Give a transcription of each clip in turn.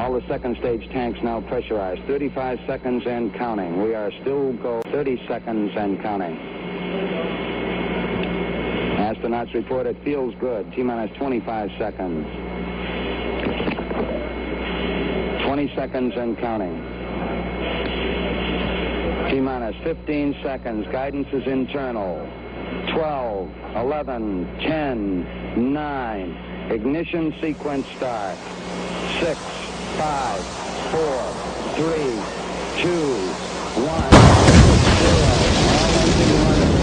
All the second stage tanks now pressurized. 35 seconds and counting. We are still go 30 seconds and counting. Astronauts report it feels good. T-minus 25 seconds. 20 seconds and counting. T-minus 15 seconds. Guidance is internal. 12, 11, 10, 9. Ignition sequence start. 6, 5, 4, 3, 2, 1, 0.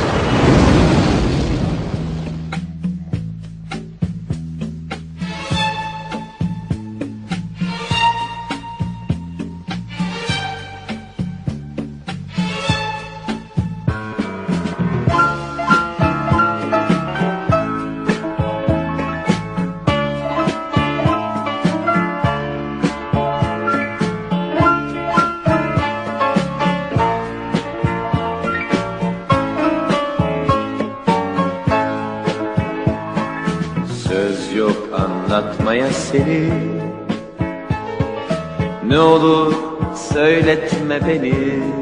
Söz yok anlatmaya seni, ne olur söyletme beni.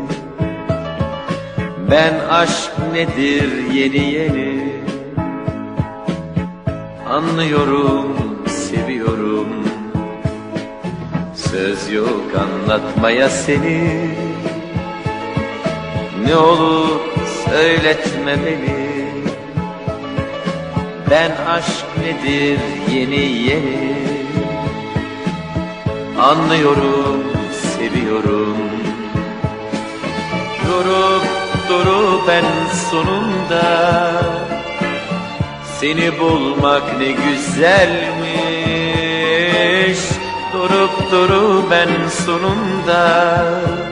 Ben aşk nedir yeni yeni anlıyorum, seviyorum. Söz yok anlatmaya seni, ne olur söyletme beni. Ben aşk nedir yeni yeni anlıyorum, seviyorum. Durup en sonunda seni bulmak ne güzelmiş. Durup en sonunda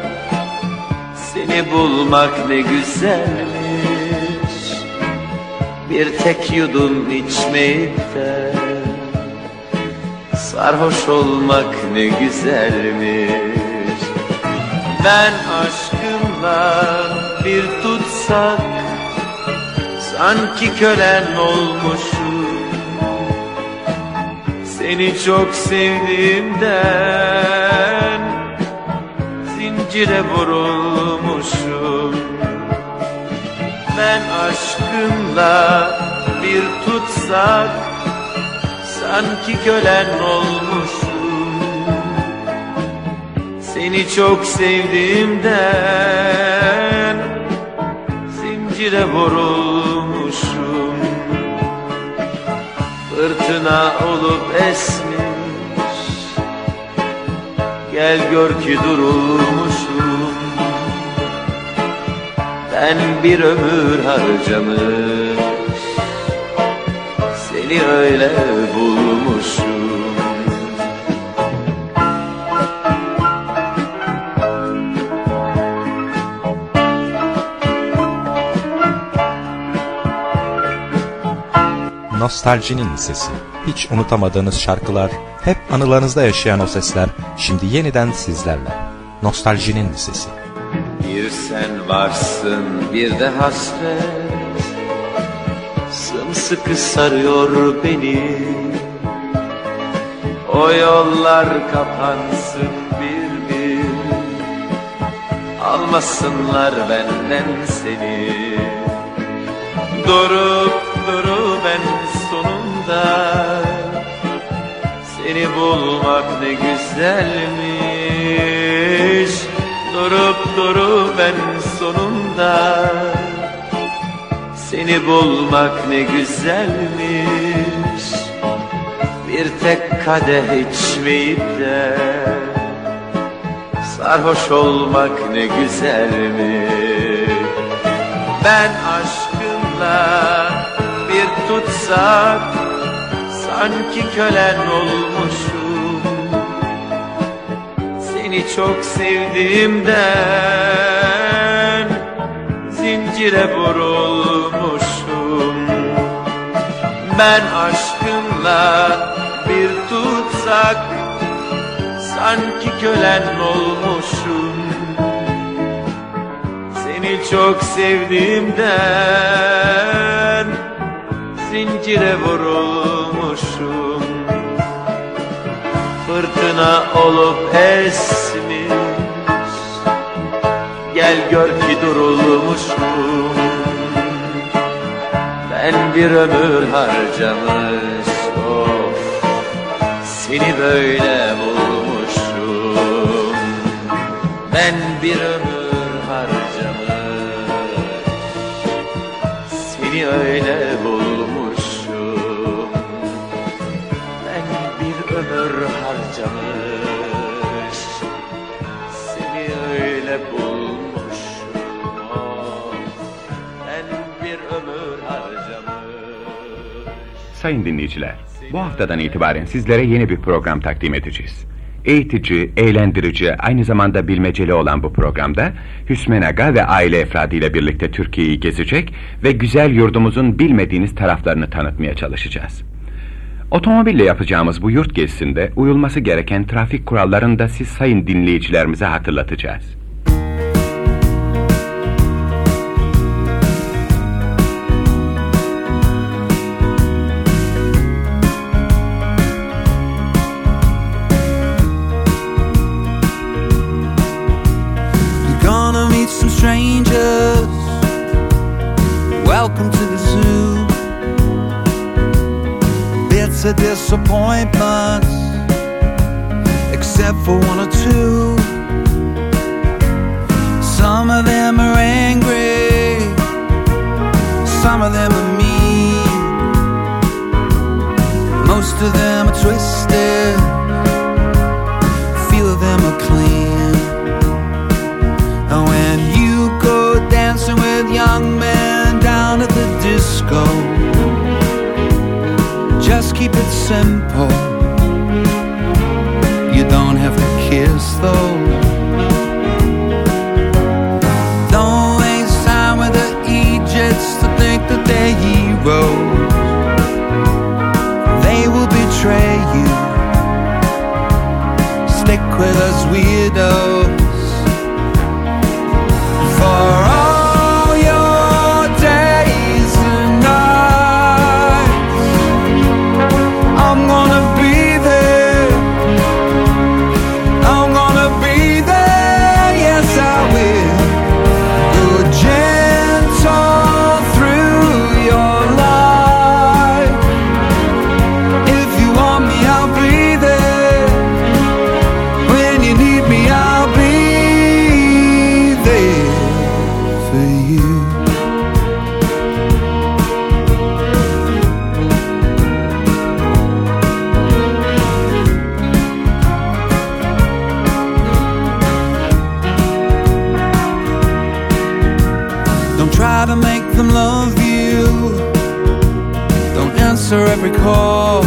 seni bulmak ne güzelmiş. Bir tek yudum içmeyip de sarhoş olmak ne güzelmiş. Ben aşkımla bir tutsak, sanki kölen olmuşum. Seni çok sevdiğimden zincire vurulmuşum. Ben aşkımla bir tutsak, sanki kölen olmuşum. Seni çok sevdiğimden zincire vurulmuşum. Fırtına olup esmiş, gel gör ki durulmuşum. Ben bir ömür harcamış, seni öyle bulmuşum. Nostaljinin sesi. Hiç unutamadığınız şarkılar, hep anılarınızda yaşayan o sesler, şimdi yeniden sizlerle. Nostaljinin sesi. Bir sen varsın, bir de hasret sımsıkı sarıyor beni. O yollar kapansın bir bir, almasınlar benden seni. Durup en sonunda seni bulmak ne güzelmiş. Durup en sonunda seni bulmak ne güzelmiş. Bir tek kadeh içmeyip de sarhoş olmak ne güzelmiş. Ben aşkınla bir tutsak, sanki kölen olmuşum. Seni çok sevdiğimden zincire vurulmuşum. Ben aşkınla bir tutsak, sanki kölen olmuşum. Seni çok sevdiğimden zincire vurulmuşum. fırtına olup esmiş. Gel gör ki durulmuşum, ben bir ömür harcamış. Of, seni böyle bulmuşum, ben bir ömür harcamış. Seni öyle bulmuşum, ben bir ömür harcamış. Seni öyle bulmuşum, oh, ben bir ömür harcamış. Sayın dinleyiciler, bu haftadan itibaren sizlere yeni bir program takdim edeceğiz. Eğitici, eğlendirici, aynı zamanda bilmeceli olan bu programda Hüsmen Aga ve aile efradıyla birlikte Türkiye'yi gezecek ve güzel yurdumuzun bilmediğiniz taraflarını tanıtmaya çalışacağız. Otomobille yapacağımız bu yurt gezisinde uyulması gereken trafik kurallarını da siz sayın dinleyicilerimize hatırlatacağız. Strangers, welcome to the zoo. Bits of disappointments, except for one or two. Some of them are angry, some of them are mean. Most of them are twisted, few of them are clean. And when you go dancing with young men down at the disco, just keep it simple. You don't have to kiss though. Don't waste time with the Egypts to think that they're heroes. They will betray you. Stick with us weirdos. For all your days and nights, I'm gonna be there. I'm gonna be there, yes I will. Go gentle through your life. If you want me, I'll be there. When you need me, I'll be there. Try to make them love you. Don't answer every call.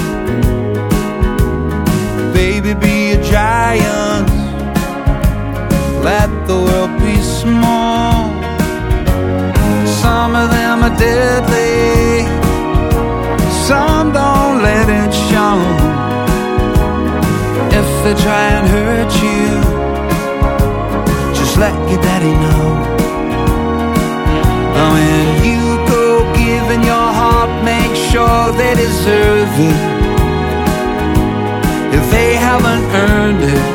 Baby, be a giant. Let the world be small. Some of them are deadly, some don't let it show. If they try and hurt you, just let your daddy know. When you go giving your heart, make sure they deserve it. If they haven't earned it,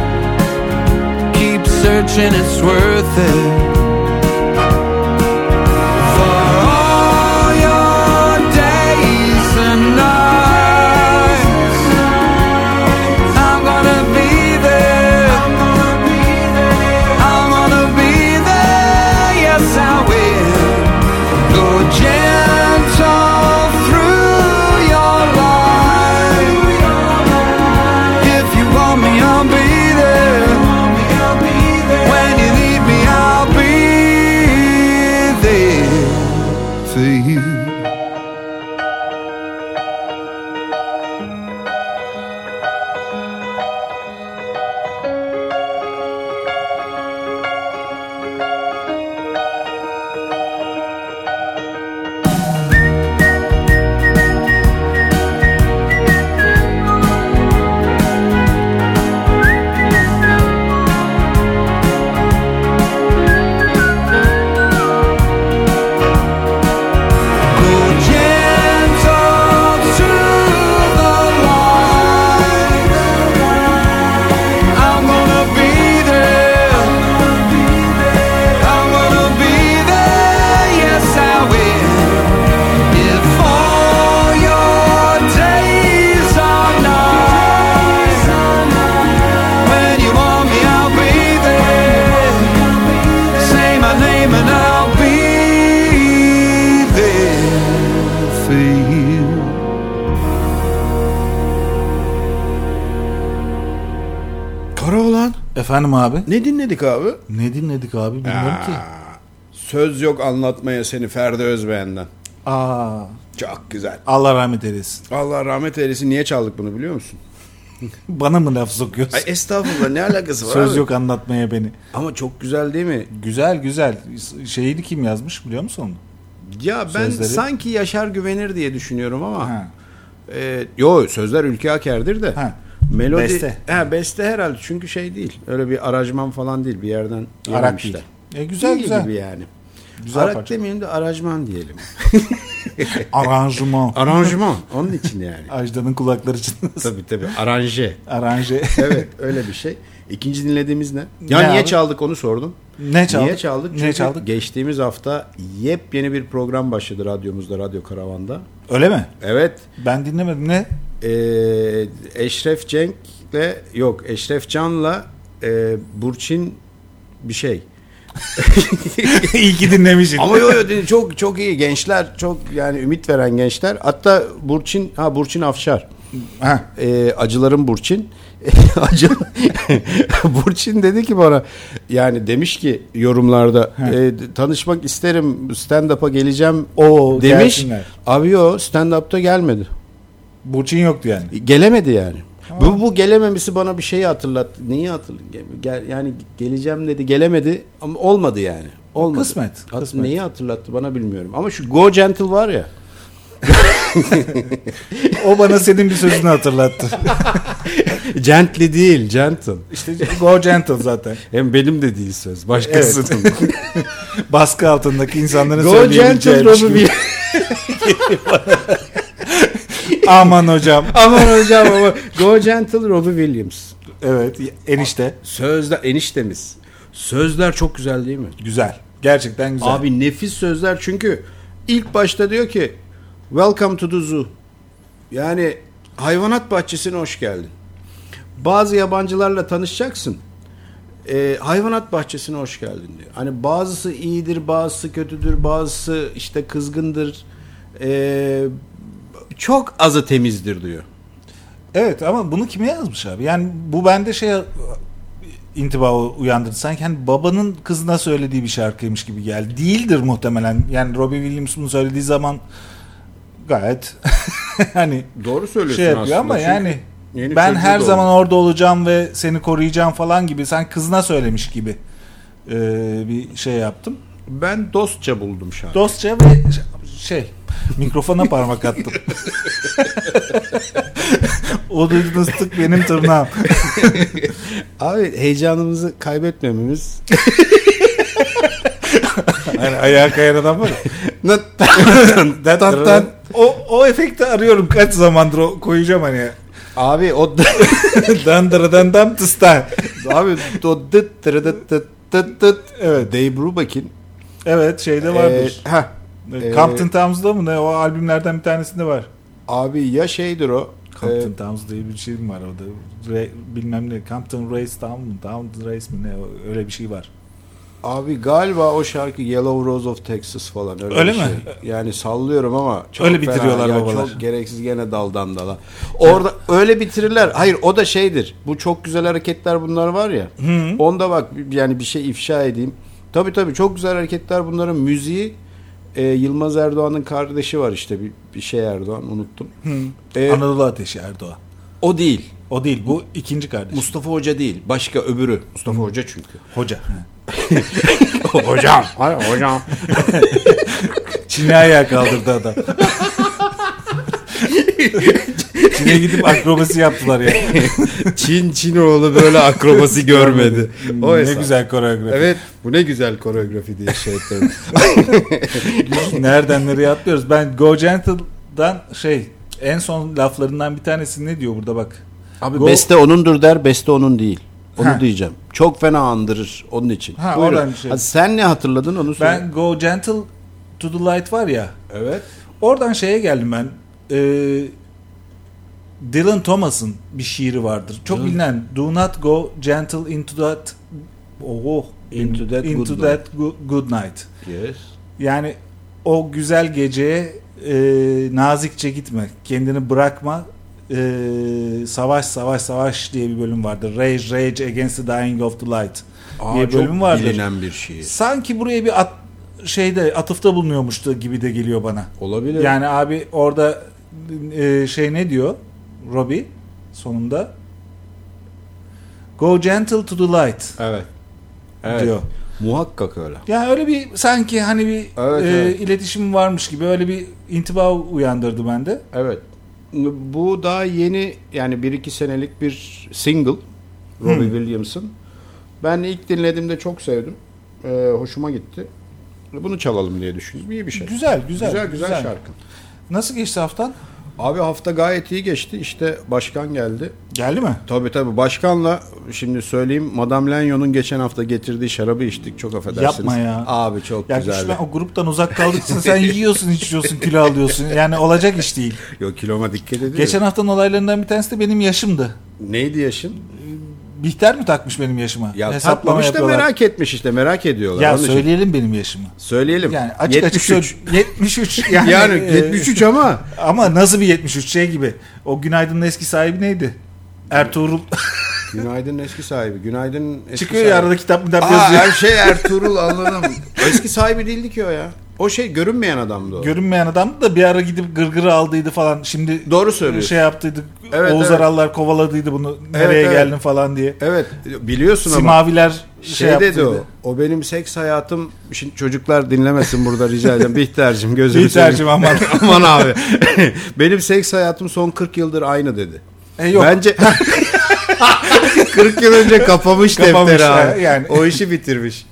keep searching, it's worth it. For all your days and nights, I'm gonna be there. I'm gonna be there, yes I will. Go gentle through your life. If you want me, I'll be there. When you need me, I'll be Karaoğlan. Efendim abi? Ne dinledik abi? Ne dinledik abi bilmiyorum ki. Söz yok anlatmaya seni Ferdi Özbeğen'den. Aa, Çok güzel. Allah rahmet eylesin. Allah rahmet eylesin. Niye çaldık bunu biliyor musun? Bana mı laf sokuyorsun? Ay estağfurullah, ne alakası var Söz abi? yok anlatmaya beni. Ama çok güzel değil mi? Güzel. Şeyini kim yazmış biliyor musun onu? Ya ben Sözleri. sanki Yaşar Güvenir diye düşünüyorum ama. Ha. Yo, sözler Ülke Aker'dir de. Ha. Melodi, Beste. Beste herhalde, çünkü şey değil. Öyle bir aranjman falan değil, bir yerden Arak yememişler. değil. Güzel. gibi yani. Güzel Arak parça. demeyelim de aranjman diyelim. Aranjman. Aranjman onun için yani. Ajda'nın kulakları çınlasın. Tabii aranje. Aranje. Evet, öyle bir şey. İkinci dinlediğimiz ne? Ya Ne niye abi? çaldık onu sordum. Ne çaldık? Niye çaldık? Çünkü Ne çaldık? geçtiğimiz hafta yepyeni bir program başladı radyomuzda, Radyo Karavan'da. Öyle mi? Evet. Ben dinlemedim. Ne? Eşref Can'la Burçin bir şey. İyi ki dinlemişsin. Ama çok çok iyi gençler, çok yani ümit veren gençler. Hatta Burçin Afşar. Ha. Acıların Burçin. Burçin dedi ki bana, yani demiş ki yorumlarda, tanışmak isterim, stand-up'a geleceğim demiş. Gelsinler. Abi o stand-up'ta gelmedi. Burçin yoktu yani. Gelemedi yani. Bu gelememesi bana bir şeyi hatırlattı. Neyi hatırlattı? Yani geleceğim dedi, gelemedi ama olmadı yani. Olmadı. Kısmet. Neyi hatırlattı bana bilmiyorum. Ama şu Go Gentle var ya. O bana senin bir sözünü hatırlattı. Gently değil, gentle. İşte Go Gentle zaten. Hem benim de değil söz. Başkasının. Evet. Baskı altındaki insanların Go söyleyebileceği Gentle bir şey. Robbie. Aman hocam. Ama Go Gentle Robbie Williams. Evet, enişte. Sözler, eniştemiz. Sözler çok güzel değil mi? Güzel. Gerçekten güzel. Abi nefis sözler, çünkü ilk başta diyor ki Welcome to the zoo. Yani hayvanat bahçesine hoş geldin. Bazı yabancılarla tanışacaksın. Hayvanat bahçesine hoş geldin diyor. Hani bazısı iyidir, bazısı kötüdür, bazısı işte kızgındır. Çok azı temizdir diyor. Evet, ama bunu kime yazmış abi? Yani bu bende intiba uyandırdı. Sanki hani babanın kızına söylediği bir şarkıymış gibi geldi. Değildir muhtemelen. Yani Robbie Williams bunu söylediği zaman gayet hani doğru söylüyorsun şey yapıyor aslında. ama yani Yeni ben her doğru. zaman orada olacağım ve seni koruyacağım falan gibi, sanki kızına söylemiş gibi bir şey yaptım. Ben dostça buldum şarkıyı. Dostça ve mikrofona parmak attım. O duydunuz tık benim tırnağım. Abi heyecanımızı kaybetmememiz. Hani ayağa kayan adam var ya. O efekti arıyorum kaç zamandır, koyacağım hani. Abi o Dandırıdan tıstan. abi o dıt tırıdıt tıt tıt tıt. Evet, Dave Brubeck'in. Evet, şeyde vardır. Compton Ee, Towns'da mı ne, o albümlerden bir tanesinde var. Abi ya şeydir o. Compton Towns diye bir şey mi var orada? Bilmem ne, Compton Race Town mu? Town Race mi ne, öyle bir şey var. Abi galiba o şarkı Yellow Rose of Texas falan öyle mi? Şey. Yani sallıyorum ama çok öyle fena. bitiriyorlar Ya babalar. çok gereksiz, gene daldan dala. Orada öyle bitirirler. Hayır, o da şeydir. Bu çok güzel hareketler bunlar var ya. Onda bak, yani bir şey ifşa edeyim. Tabii çok güzel hareketler bunların. Müziği Yılmaz Erdoğan'ın kardeşi var işte, bir şey Erdoğan, unuttum. Anadolu Ateşi Erdoğan. O değil. O değil, bu ikinci kardeş. Mustafa Hoca değil. Başka, öbürü. Mustafa Hoca çünkü. Hoca. Hocam. Hayır, hocam. Çin'e ayağa kaldırdı adam. Çin'e gidip akrobasi yaptılar ya. Çinoğlu böyle akrobasi görmedi. O Ne hesap. güzel koreografi. Evet, bu ne güzel koreografi diye şey ettim. Nereden nereye atlıyoruz? Ben Go Gentle'dan en son laflarından bir tanesi ne diyor burada bak. Abi beste onundur der, beste onun değil. Onu diyeceğim. Çok fena andırır onun için. Buyurun. Oradan Hadi sen ne hatırladın onu söyle. Ben Go Gentle to the Light var ya. Evet. Oradan şeye geldim ben. Dylan Thomas'ın bir şiiri vardır. Çok bilinen. Do not go gentle into that good night. Yes. Yani o güzel geceye nazikçe gitme. Kendini bırakma. Savaş diye bir bölüm vardı. Rage Against the Dying of the Light diye bir bölüm çok vardır. bilinen bir şey. Sanki buraya bir atıfta bulunuyormuştu gibi de geliyor bana. Olabilir. Yani abi orada ne diyor Robbie sonunda? Go gentle to the light. Evet. Diyor. Muhakkak öyle. Yani öyle bir sanki hani bir Evet. iletişim varmış gibi öyle bir intiba uyandırdı bende. Evet. Bu daha yeni, yani 1-2 senelik bir single Robbie Williams'ın. Ben ilk dinlediğimde çok sevdim. Hoşuma gitti. Bunu çalalım diye düşündüm. İyi bir şey. Güzel şarkı. Nasıl geçti haftan? Abi hafta gayet iyi geçti. İşte başkan geldi. Geldi mi? Tabii. Başkanla şimdi söyleyeyim, Madame Lenyon'un geçen hafta getirdiği şarabı içtik. Çok affedersiniz. Yapma ya. Abi çok Ya güzeldi. ben o gruptan uzak kaldıkça sen yiyorsun, içiyorsun, kilo alıyorsun. Yani olacak iş değil. Yok, kiloma dikkat ediyorum. Geçen haftanın olaylarından bir tanesi de benim yaşımdı. Neydi yaşın? Bihter mi takmış benim yaşıma? Ya Hesaplama tatmamış da yapıyorlar. merak etmiş işte. Merak ediyorlar. Ya Onun için. söyleyelim benim yaşımı. Söyleyelim. Yani açık 73 yani, Yani 73 ama. Ama nasıl bir 73 gibi. O Günaydın'ın eski sahibi neydi? Ertuğrul. Günaydın eski sahibi. Günaydın eski Çıkıyor sahibi. ya arada kitap yazıyor. Her şey Ertuğrul, anladım. Eski sahibi değildi ki o ya. O görünmeyen adamdı o. Görünmeyen adamdı da bir ara gidip gırgırı aldıydı falan. Şimdi Doğru söylüyorsun. Şey yaptıydı. Evet, Oğuz evet. Arallar kovaladıydı bunu. Nereye evet. geldin falan diye. Evet, biliyorsun ama. Simaviler şey dedi yaptıydı. o benim seks hayatım. Şimdi çocuklar dinlemesin burada, rica ederim. Bihter'cim, gözünü seveyim. Bihter'cim aman. Aman abi. Benim seks hayatım son 40 yıldır aynı dedi. Yok. Bence 40 yıl önce kapamış defteri abi. Yani. O işi bitirmiş.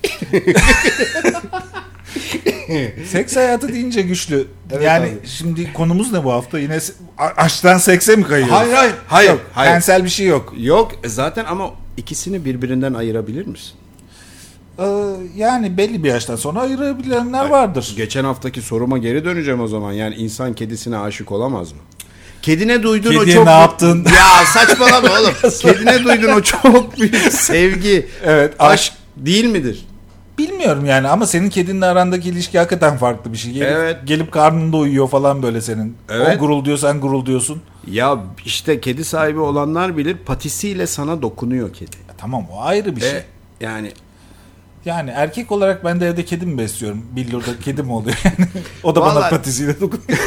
Seks hayatı deyince güçlü. Evet yani abi. şimdi konumuz ne bu hafta? Yine aşktan sekse mi kayıyoruz? Hayır. Yok, tensel bir şey yok. Yok zaten, ama ikisini birbirinden ayırabilir misin? Yani belli bir yaştan sonra ayırabilenler vardır. Geçen haftaki soruma geri döneceğim o zaman. Yani insan kedisine aşık olamaz mı? Kedine duyduğun Kediye o çok... ne yaptın? Ya saçmalama oğlum. Kedine duyduğun o çok büyük sevgi. Evet. Aşk değil midir? Bilmiyorum yani, ama senin kedinle arandaki ilişki hakikaten farklı bir şey. Gelip karnında uyuyor falan böyle senin. Evet. O gurul diyor, sen gurul diyorsun. Ya işte kedi sahibi olanlar bilir, patisiyle sana dokunuyor kedi. Tamam, o ayrı bir şey. Yani Yani erkek olarak ben de evde kedi mi besliyorum? Billur'da kedi mi oluyor yani? O da bana Vallahi... patisiyle dokunuyor.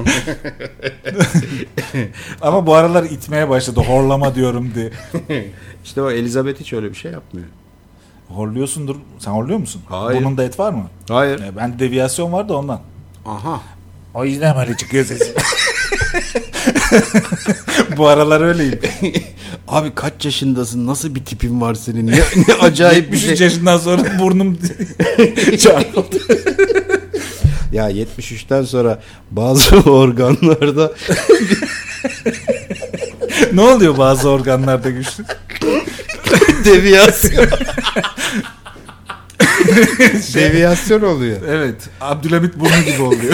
Ama bu aralar itmeye başladı. Horlama diyorum diye. işte o Elizabeth hiç öyle bir şey yapmıyor. Horluyorsundur. Sen horluyor musun? Hayır. Burnunda et var mı? Hayır. Bende deviyasyon var da ondan. Aha. O yüzden böyle çıkıyor sesim. Bu aralar öyleyim. Abi kaç yaşındasın? Nasıl bir tipin var senin? Ne acayip bir şey. 73 yaşından sonra burnum çarpıldı. Ya 73'ten sonra bazı organlarda ne oluyor bazı organlarda güçlü? deviyasyon. Deviyasyon oluyor. Evet. Abdülhamit burnu gibi oluyor.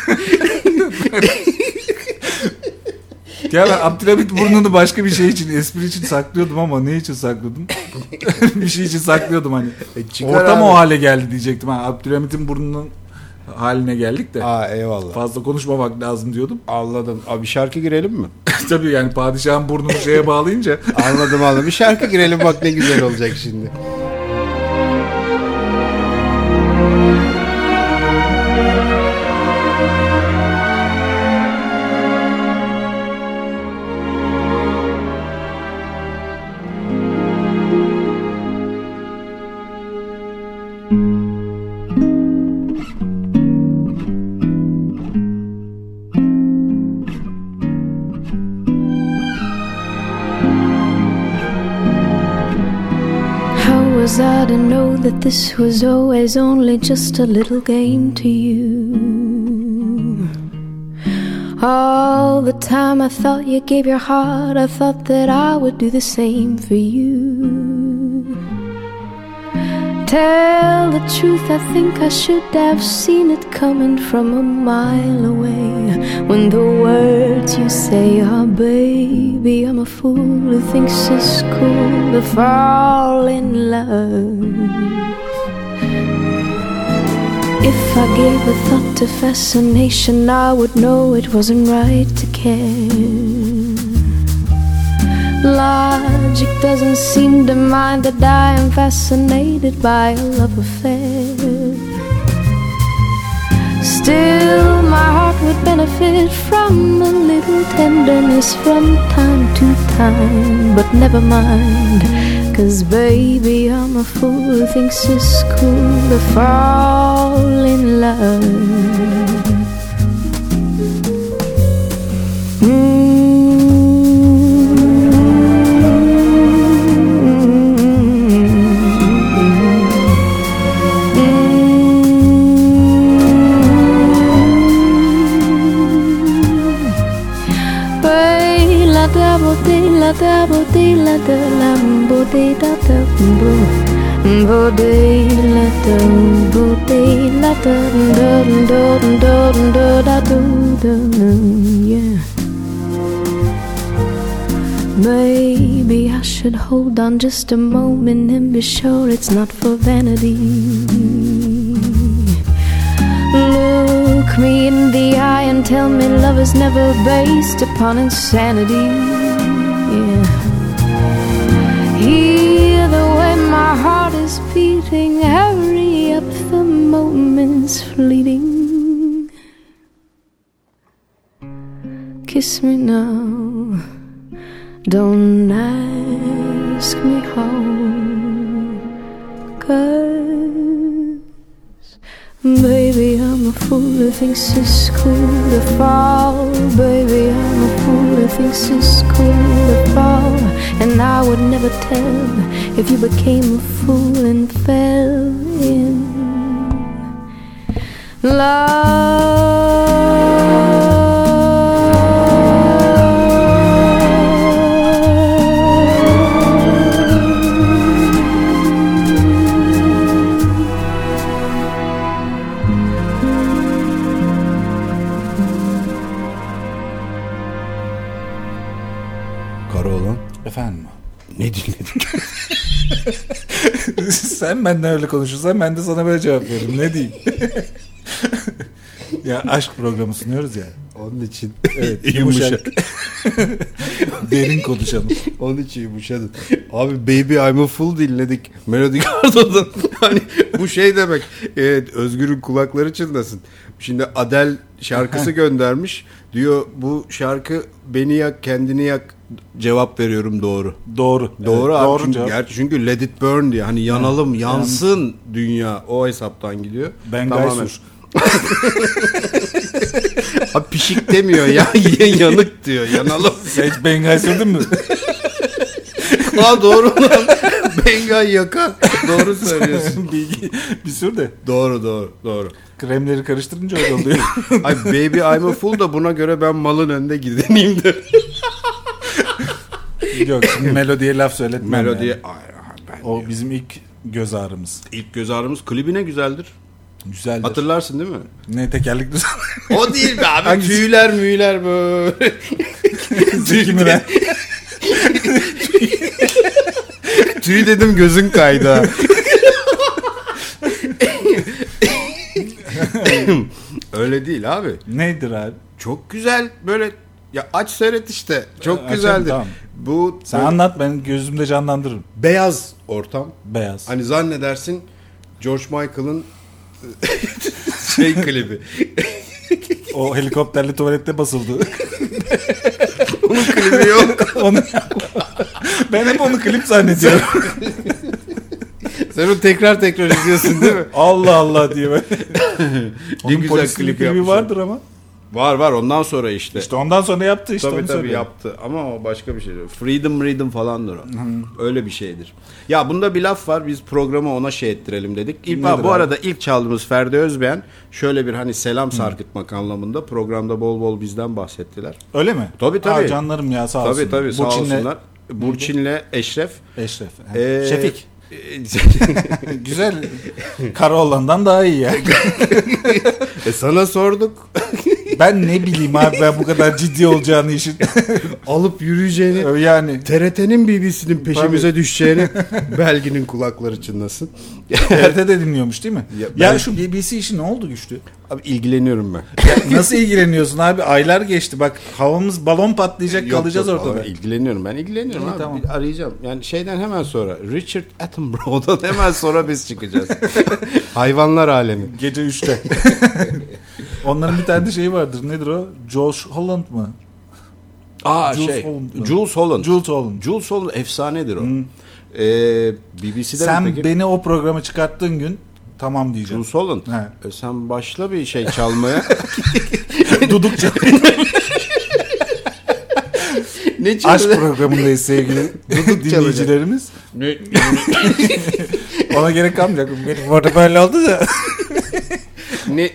Ya ben Abdülhamit burnunu başka bir şey için, espri için saklıyordum ama ne için saklıyordum? Bir şey için saklıyordum hani. Ortam o hale geldi diyecektim. Abdülhamit'in burnunun haline geldik de. Eyvallah. Fazla konuşmamak lazım diyordum. Anladım. Abi şarkı girelim mi? Tabii yani padişahın burnunu şeye bağlayınca. Anladım. Bir şarkı girelim, bak ne güzel olacak şimdi. Was I to know that this was always only just a little game to you? All the time I thought you gave your heart, I thought that I would do the same for you. Tell the truth, I think I should have seen it coming from a mile away. When the words you say are, baby, I'm a fool who thinks it's cool to fall in love. If I gave a thought to fascination, I would know it wasn't right to care. Logic doesn't seem to mind that I am fascinated by a love affair. Still, my heart would benefit from a little tenderness from time to time. But never mind, 'cause baby, I'm a fool who thinks it's cool to fall in love. La da bo de la da la bo de da da bo de la da bo de la da da da yeah. Maybe I should hold on just a moment and be sure it's not for vanity. Look me in the eye and tell me love is never based upon insanity. Yeah. Hear the way my heart is beating, hurry up, the moment's fleeting. Kiss me now, don't ask me how, 'cause baby, I'm a fool who thinks it's cool to fall. Baby, I'm a fool who thinks it's cool to fall. And I would never tell if you became a fool and fell in love. Karaoğlan. Efendim? Ne dinledik? Sen benden öyle konuşursan ben de sana böyle cevap veririm. Ne diyeyim? Ya aşk programı sunuyoruz ya. Onun için Evet, yumuşak. Derin konuşalım. Onun için yumuşadın. Abi Baby I'm a Fool dinledik. Melody Gardot'dan. Hani bu şey demek. Evet, Özgür'ün kulakları çınlasın. Şimdi Adele şarkısı göndermiş. Diyor bu şarkı beni yak kendini yak. Cevap veriyorum doğru. Doğru. Doğru Evet, abi. doğru Çünkü, cevap. çünkü Let It Burn diye. Hani yanalım, yansın dünya. O hesaptan gidiyor. Ben Tamamen. Gaysur. Abi pişik demiyor ya. Yanık diyor. Yanalım. Sen hiç Bengay sürdün mü? Aa doğru lan. Bengay yakar. Doğru söylüyorsun. bir sür de. Doğru. Kremleri karıştırınca öyle oluyor. Ay Baby I'm a Fool da buna göre ben malın önünde gidineyim de. Yok şimdi melodiye laf söyletmem. Melodiye yani. O diyor. bizim ilk göz ağrımız. İlk göz ağrımız klibi ne güzeldir. Güzeldir. Hatırlarsın değil mi? Ne tekerlekli. O değil be abi. Hangisi? Tüyler böyle. Zeki Müren. Tüy dedim gözün kaydı ha. Öyle değil abi. Nedir abi? Çok güzel böyle ya aç seyret işte. Çok Açalım, güzeldir. tamam. Bu Sen böyle anlat ben gözümde canlandırırım. beyaz ortam. Beyaz. Hani zannedersin George Michael'ın şey klibi. O helikopterli tuvalette basıldı. Onun klibi yok. Onu... ben hep onu klip zannediyorum. Sen onu tekrar izliyorsun değil mi? Allah Allah diye böyle. Onun güzel polis klip klibi yapmışlar. vardır ama. Var ondan sonra işte. İşte ondan sonra yaptı işte. Tabii söylüyorum. yaptı ama o başka bir şey. Freedom falandır o. Öyle bir şeydir. Ya bunda bir laf var. Biz programı ona şey ettirelim dedik. Nedir Bu abi? arada ilk çaldığımız Ferdi Özbeğen şöyle bir hani selam sarkıtmak anlamında programda bol bizden bahsettiler. Öyle mi? Tabii. Aa, canlarım ya sağ olsun. Tabii sağ Burçin'le olsunlar. Burçin'le Eşref. Şefik. Güzel. Karaoğlan'dan daha iyi ya. Sana sorduk. Ben ne bileyim abi, ben bu kadar ciddi olacağını işin. Alıp yürüyeceğini, Yani TRT'nin BBC'nin peşimize düşeceğini Belgin'in kulakları çınlasın. TRT de dinliyormuş değil mi? Ya Ya, ben- şu BBC işi ne oldu Güçlü? Abi ilgileniyorum ben. Nasıl ilgileniyorsun abi? Aylar geçti. Bak havamız balon patlayacak, kalacağız Yok, ortada. abi, ilgileniyorum İyi, abi. tamam. Bir arayacağım. Yani şeyden hemen sonra Richard Attenborough'dan hemen sonra biz çıkacağız. Hayvanlar alemi. Gece 3'te. Onların bir tane de şeyi vardır. Nedir o? Josh Holland mı? Jules Holland mı? Jules Holland. Jules Holland. Jules Holland efsanedir o. BBC'de Sen mi peki? beni o programa çıkarttığın gün tamam diyeceğim. Jules Holland. He. Sen başla bir şey çalmaya. Duduk çal. Ne Aşk çalıyor? programındayız sevgili dinleyicilerimiz. Ona gerek kalmayacak. Benim orada böyle oldu da. Ne.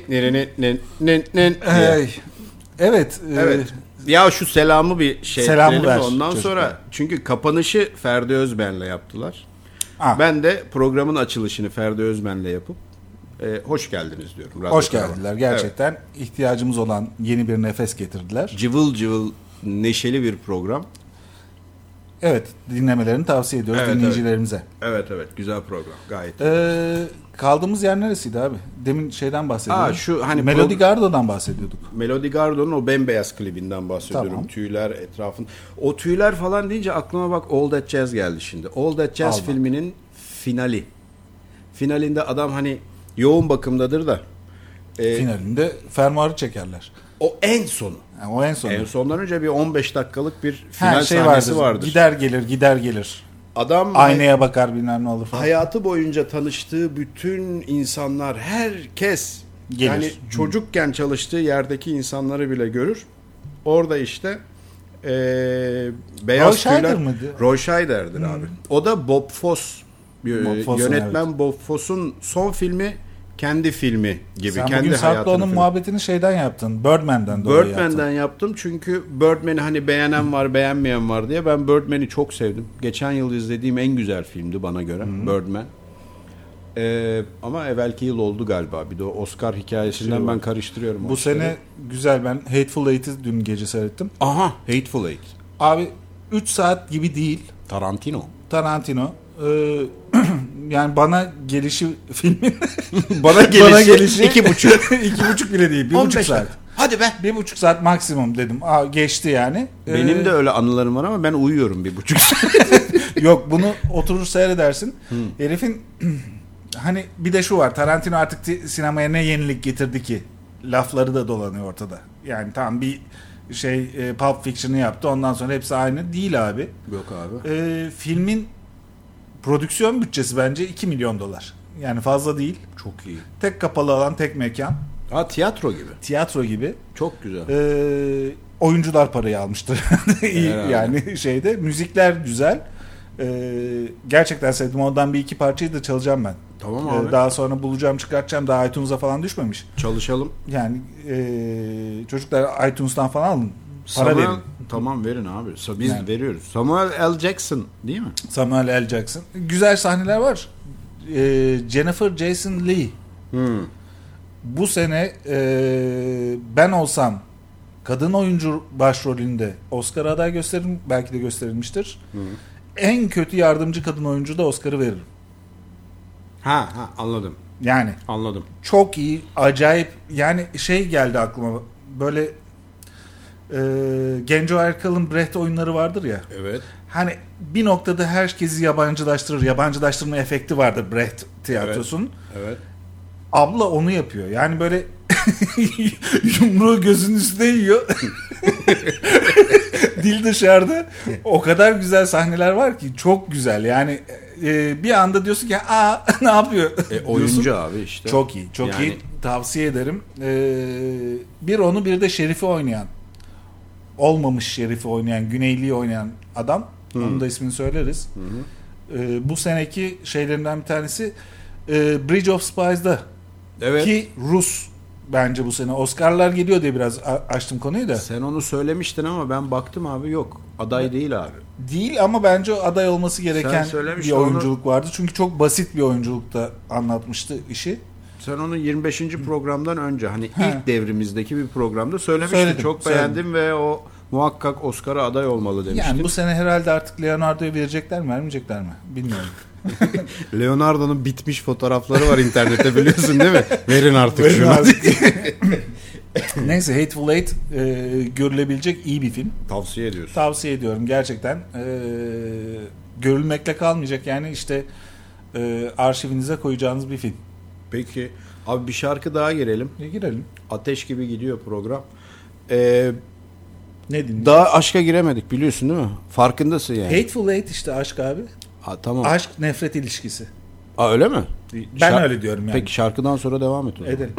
Ay. Evet. Evet. Ya şu selamı bir şey Selamı ettirelim de ver ondan çocuklar. sonra çünkü kapanışı Ferdi Özben'le yaptılar. Ah. Ben de programın açılışını Ferdi Özben'le yapıp hoş geldiniz diyorum. Radyo Hoş Karavan. geldiler. Gerçekten ihtiyacımız olan yeni bir nefes getirdiler. Evet. Cıvıl cıvıl neşeli bir program. Evet, dinlemelerini tavsiye ediyoruz Evet, dinleyicilerimize. Evet güzel program gayet. Kaldığımız yer neresiydi abi? Demin şeyden bahsediyorduk. Şu hani Melody Gardot'dan bahsediyorduk. Melody Gardot'un o bembeyaz klibinden bahsediyorum. Tamam. Tüyler etrafın. O tüyler falan deyince aklıma bak All That Jazz geldi şimdi. All That Jazz Allah. filminin finali. Finalinde adam hani yoğun bakımdadır da. Finalinde fermuarı çekerler. O en sonu. Yani o en son. En sondan önce bir 15 dakikalık bir final şey sahnesi vardır. Gider gelir. Adam Aynaya bakar bilmem ne olur falan. hayatı boyunca tanıştığı bütün insanlar, herkes Gelir. yani çocukken çalıştığı yerdeki insanları bile görür. Orada işte beyaz Roy Scheider tüyler mıydı? Roy Scheider'dir abi. O da Bob Fosse Bob Fosse'un, yönetmen Bob Fosse'un son filmi kendi filmi gibi. Sen kendi bugün Sarp'la hayatının onun filmi. muhabbetini şeyden yaptın. Birdman'den dolayı yaptın. Birdman'den yaptım çünkü Birdman'i hani beğenen var beğenmeyen var diye ben Birdman'i çok sevdim. Geçen yıl izlediğim en güzel filmdi bana göre Birdman. Ama evvelki yıl oldu galiba. Bir de o Oscar hikayesinden ben karıştırıyorum. o Bu işleri. sene güzel, ben Hateful Eight'i dün gece seyrettim. Aha Hateful Eight. Abi 3 saat gibi değil. Tarantino. Tarantino. Yani bana gelişi filmin Bana gelişi 2,5. 2,5 bile değil. 1,5 15 saat. dakika. Hadi be. 1,5 saat maksimum dedim. Geçti yani. Benim de öyle anılarım var ama ben uyuyorum 1,5 saat. Yok, bunu oturur seyredersin. Herifin hani bir de şu var. Tarantino artık sinemaya ne yenilik getirdi ki? Lafları da dolanıyor ortada. Yani tam bir Pulp Fiction'ı yaptı. Ondan sonra hepsi aynı. Değil abi. Yok abi. Filmin prodüksiyon bütçesi bence 2 milyon dolar. Yani fazla değil. Çok iyi. Tek kapalı alan, tek mekan. Ha tiyatro gibi. Tiyatro gibi. Çok güzel. Oyuncular parayı almıştır. İyi Herhalde. yani şeyde. Müzikler güzel. Gerçekten sevdim. Ondan bir iki parçayı da çalacağım ben. Tamam abi. Daha sonra bulacağım, çıkartacağım. Daha iTunes'a falan düşmemiş. Çalışalım. Yani çocuklar iTunes'tan falan alın. Para Samuel- verin. Tamam verin abi. Biz Yani. veriyoruz. Samuel L. Jackson değil mi? Samuel L. Jackson. Güzel sahneler var. Jennifer Jason Leigh. Bu sene ben olsam kadın oyuncu başrolünde Oscar aday gösteririm. Belki de gösterilmiştir. En kötü yardımcı kadın oyuncu da Oscar'ı veririm. Ha anladım. Yani Anladım. çok iyi, acayip. Yani geldi aklıma. Böyle Genco Erkal'ın Brecht oyunları vardır ya. Evet. Hani bir noktada herkesi yabancılaştırır. Yabancılaştırma efekti vardır Brecht tiyatrosunun. Evet. Abla onu yapıyor. Yani böyle yumruğu gözünün üstüne yiyor. Dil dışarıda. O kadar güzel sahneler var ki çok güzel. Yani bir anda diyorsun ki ne yapıyor? Oyuncu diyorsun. abi işte. Çok iyi. Çok Yani- iyi. Tavsiye ederim. Bir onu bir de Şerif'i oynayan. Olmamış Şerif'i oynayan, Güneyli'yi oynayan adam. Onun da ismini söyleriz. Bu seneki şeylerinden bir tanesi Bridge of Spies'da. Evet. Ki Rus bence bu sene. Oscar'lar geliyor diye biraz açtım konuyu da. Sen onu söylemiştin ama ben baktım abi yok. Aday değil abi. Değil ama bence aday olması gereken Sen bir söylemiştin oyunculuk vardı. Çünkü çok basit bir oyunculukta anlatmıştı işi. Sen onu 25. programdan önce hani ilk devrimizdeki bir programda söylemiştin. Söyledim, Çok beğendim ve o muhakkak Oscar'a aday olmalı demiştin. Yani bu sene herhalde artık Leonardo'ya verecekler mi, vermeyecekler mi? Bilmiyorum. Leonardo'nun bitmiş fotoğrafları var internette, biliyorsun değil mi? Verin artık şunu. Neyse, Hateful Eight görülebilecek iyi bir film. Tavsiye ediyorsun. Tavsiye ediyorum gerçekten. Görülmekle kalmayacak, yani işte arşivinize koyacağınız bir film. Peki abi, bir şarkı daha girelim. Girelim. Ateş gibi gidiyor program. Ne dinleyelim? Daha aşka giremedik, biliyorsun değil mi? Farkındasın yani. Hateful Eight işte aşk abi. Tamam. Aşk nefret ilişkisi. Öyle mi? Ben öyle diyorum yani. Peki şarkıdan sonra devam et. Edelim.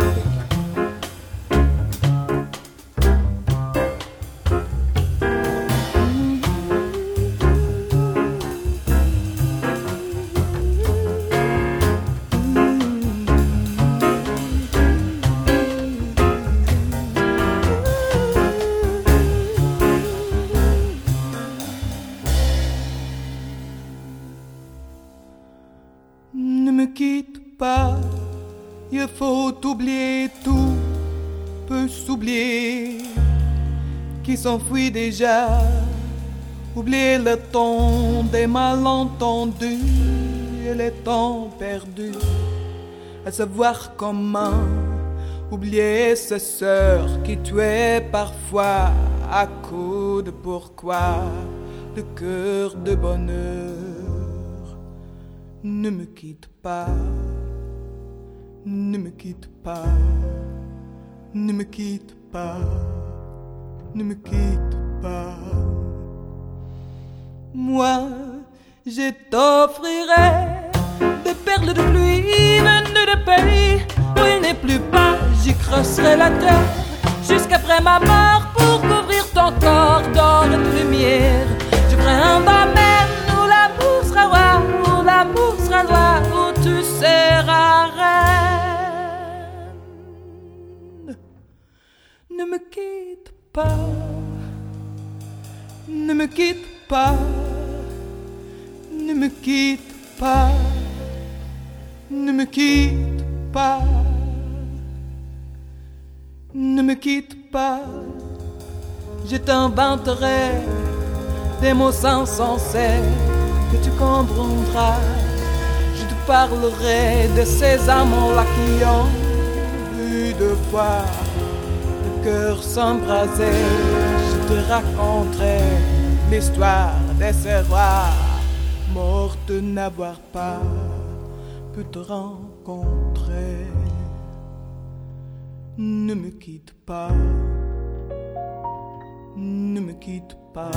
Ne me quitte pas, il faut oublier tout, peut s'oublier, qui s'enfuit déjà, oublier le temps des malentendus et les temps perdus, à savoir comment oublier ces sœurs qui tuaient parfois à coups de pourquoi le cœur de bonheur. Ne me quitte pas, ne me quitte pas, ne me quitte pas, ne me quitte pas. Moi, je t'offrirai des perles de pluie venues de pays où il n'est plus pas. J'y creuserai la terre jusqu'après ma mort pour couvrir ton corps d'or et de lumière. Je ferai un domaine où l'amour sera roi, où l'amour sera loi, où tu seras reine. Ne me quitte pas, ne me quitte pas, ne me quitte pas, ne me quitte pas, ne me quitte pas. Je t'inventerai des mots sans sens que tu comprendras. Je te parlerai de ces amants-là qui ont vu deux fois le cœur s'embraser. Je te raconterai l'histoire de ces rois morts de n'avoir pas pu te rencontrer. Ne me quitte pas, ne me quitte pas,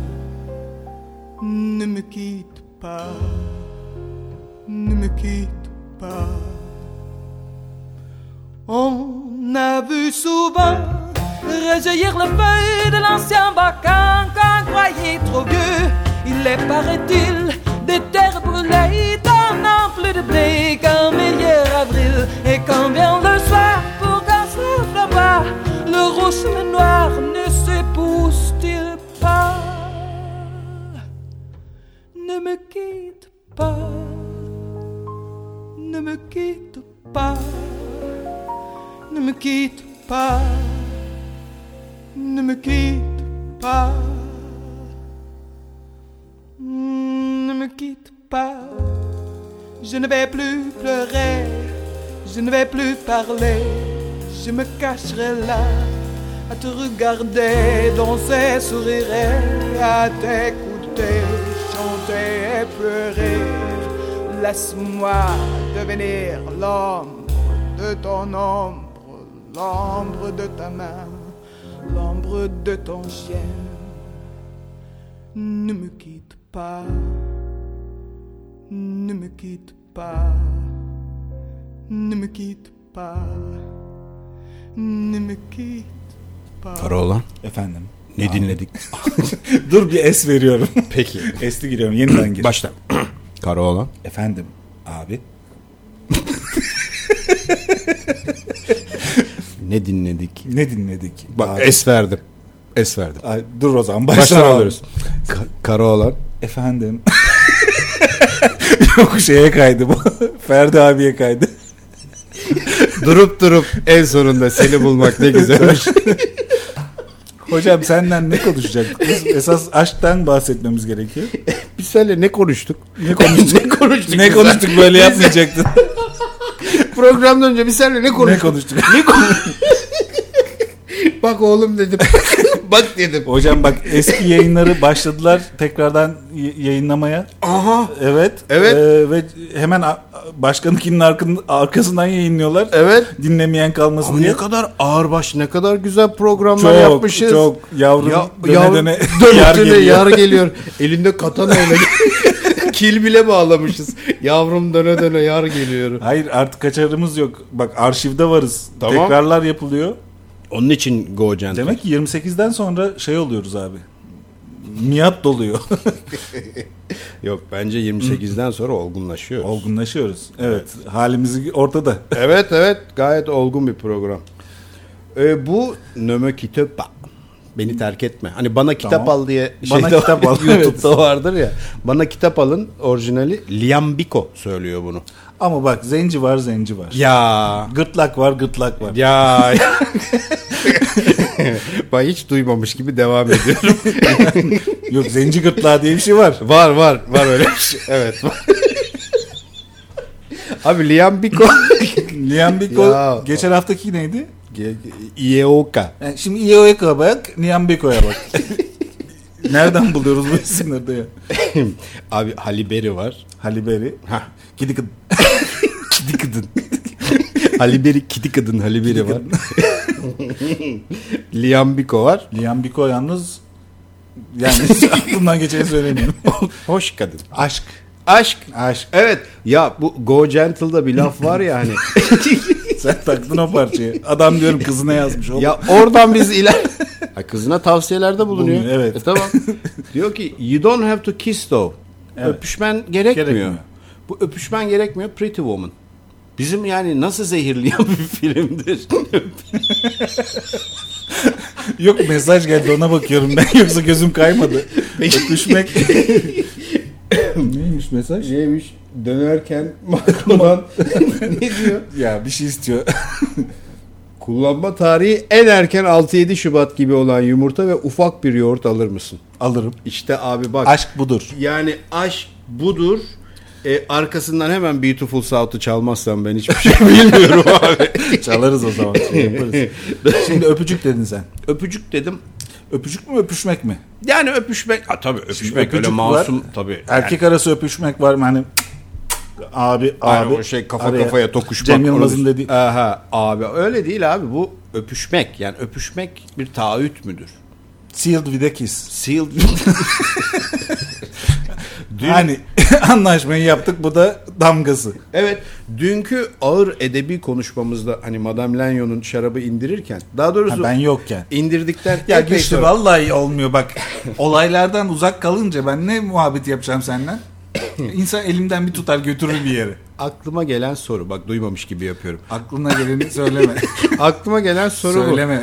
ne me quitte pas, ne me quitte pas. On a vu souvent rejaillir le feuille de l'ancien Bacan qu'on croyait trop vieux. Il est, paraît-il, des terres brûlées donnant plus de blé qu'un meilleur avril. Et quand vient le soir pour qu'un souffle à boire, le rouge et le noir ne s'épousent-ils pas? Ne me quitte pas, ne me quitte pas, ne me quitte pas, ne me quitte pas, ne me quitte pas. Je ne vais plus pleurer, je ne vais plus parler, je me cacherai là à te regarder, danser, sourire, à t'écouter, chanter et pleurer. Laisse-moi devenir l'ombre de ton ombre, l'ombre de ta main, l'ombre de ton chien. Ne me quitte pas, ne me quitte pas, ne me quitte pas, ne me quitte pas. Karaoğlan, Efendim. ne dinledik? Dur bir es veriyorum. Peki. Esli giriyorum. Yeniden gir. Başla. Karaoğlan. Efendim abi. Ne dinledik? Ne dinledik? Bak Abi. es verdim. Es verdim. Ay, dur o zaman. Baştan Baştan alıyoruz. Karaoğlan. Efendim. Yok şeye kaydı bu. Ferdi abiye kaydı. durup en sonunda seni bulmak ne güzelmiş. Hocam senden ne konuşacak? Biz esas aşktan bahsetmemiz gerekiyor. Biz seninle ne konuştuk? Ne konuştuk? Ne konuştuk? Ne konuştuk böyle yapmayacaktın. Programdan önce biz seninle ne konuştuk? Ne konuştuk? Bak oğlum dedim. Bak dedim. Hocam bak eski yayınları başladılar tekrardan yayınlamaya. Aha. Evet. Evet. Ve hemen başkanınkinin arkasından yayınlıyorlar. Evet. Dinlemeyen kalmasın Ama diye. ne kadar ağırbaş, ne kadar güzel programlar yapmışız. Çok yavrum döne yar geliyor. Elinde katanayla kil bile bağlamışız. Yavrum döne yar geliyor. Hayır artık kaçarımız yok. Bak arşivde varız. Tamam. Tekrarlar yapılıyor. Onun için Go Gentle. Demek ki 28'den sonra şey oluyoruz abi. Miat doluyor. Yok bence 28'den sonra olgunlaşıyoruz. Olgunlaşıyoruz. Evet. Halimiz ortada. Evet gayet olgun bir program. Bu Ne me quitte pas. Beni terk etme. Hani bana kitap al diye Bana kitap al. YouTube'da vardır ya. Bana kitap alın orijinali Liam Biko söylüyor bunu. Ama bak zenci var. Ya. Gırtlak var. Ya. Ben hiç duymamış gibi devam ediyorum. Yok zenci gırtlağı diye bir şey var. Var öyle bir şey. Evet. Abi Liam Biko. Liam Biko Ya. geçen haftaki neydi? Ieoka. Yani şimdi Ieoka bak, Liam Biko'ya bak. Nereden buluyoruz bu isimleri de ya? Abi Halle Berry var. Halle Berry. Hah. Kidi kıd. Kidi kadın. Halle Berry, kidi kadın Halle Berry var. Liam Biko var. Liam Biko yalnız yani aklımdan geçeni söylemiyorum. Hoş kadın. Aşk. Aşk. Evet. Ya bu Go Gentle'da bir laf var ya hani. Sen taktın o parçayı. Adam diyorum kızına yazmış. Oğlum. Ya oradan biz kızına tavsiyelerde bulunuyor. Evet. Tamam. Diyor ki you don't have to kiss though. Evet. Öpüşmen gerekmiyor. Bu öpüşmen gerekmiyor. Pretty Woman. Bizim yani nasıl zehirleyen bir filmdir. Yok mesaj geldi ona bakıyorum ben yoksa gözüm kaymadı. Öpüşmek. Neymiş mesaj? Neymiş? Dönerken Macron'dan ne diyor? Ya bir şey istiyor. Kullanma tarihi en erken 6-7 Şubat gibi olan yumurta ve ufak bir yoğurt alır mısın? Alırım. İşte abi bak. Aşk budur. Yani aşk budur. Arkasından hemen Beautiful South'u çalmazsam ben hiçbir şey bilmiyorum abi. Çalarız o zaman. Şey yaparız. Şimdi öpücük dedin sen. Öpücük dedim. Öpücük mü öpüşmek mi? Yani öpüşmek. Tabii öpüşmek öyle öpücük masum var. tabii. Erkek arası öpüşmek var mı hani abi O şey kafa araya, kafaya tokuşmak. Cem Yılmaz'ın dediği. Aha abi öyle değil abi bu öpüşmek. Yani öpüşmek bir taahhüt müdür? Sealed with a kiss. Sealed. Hani anlaşmayı yaptık bu da damgası. Evet, dünkü ağır edebi konuşmamızda hani Madame Lanyo'nun şarabı indirirken, daha doğrusu Ben yokken. indirdikten Ya epey güçlü sonra- vallahi olmuyor bak. Olaylardan uzak kalınca ben ne muhabbet yapacağım senden? İnsan elimden bir tutar götürür bir yere. aklıma gelen soru, bak duymamış gibi yapıyorum. Aklına geleni söyleme. Aklıma gelen soru Söyleme.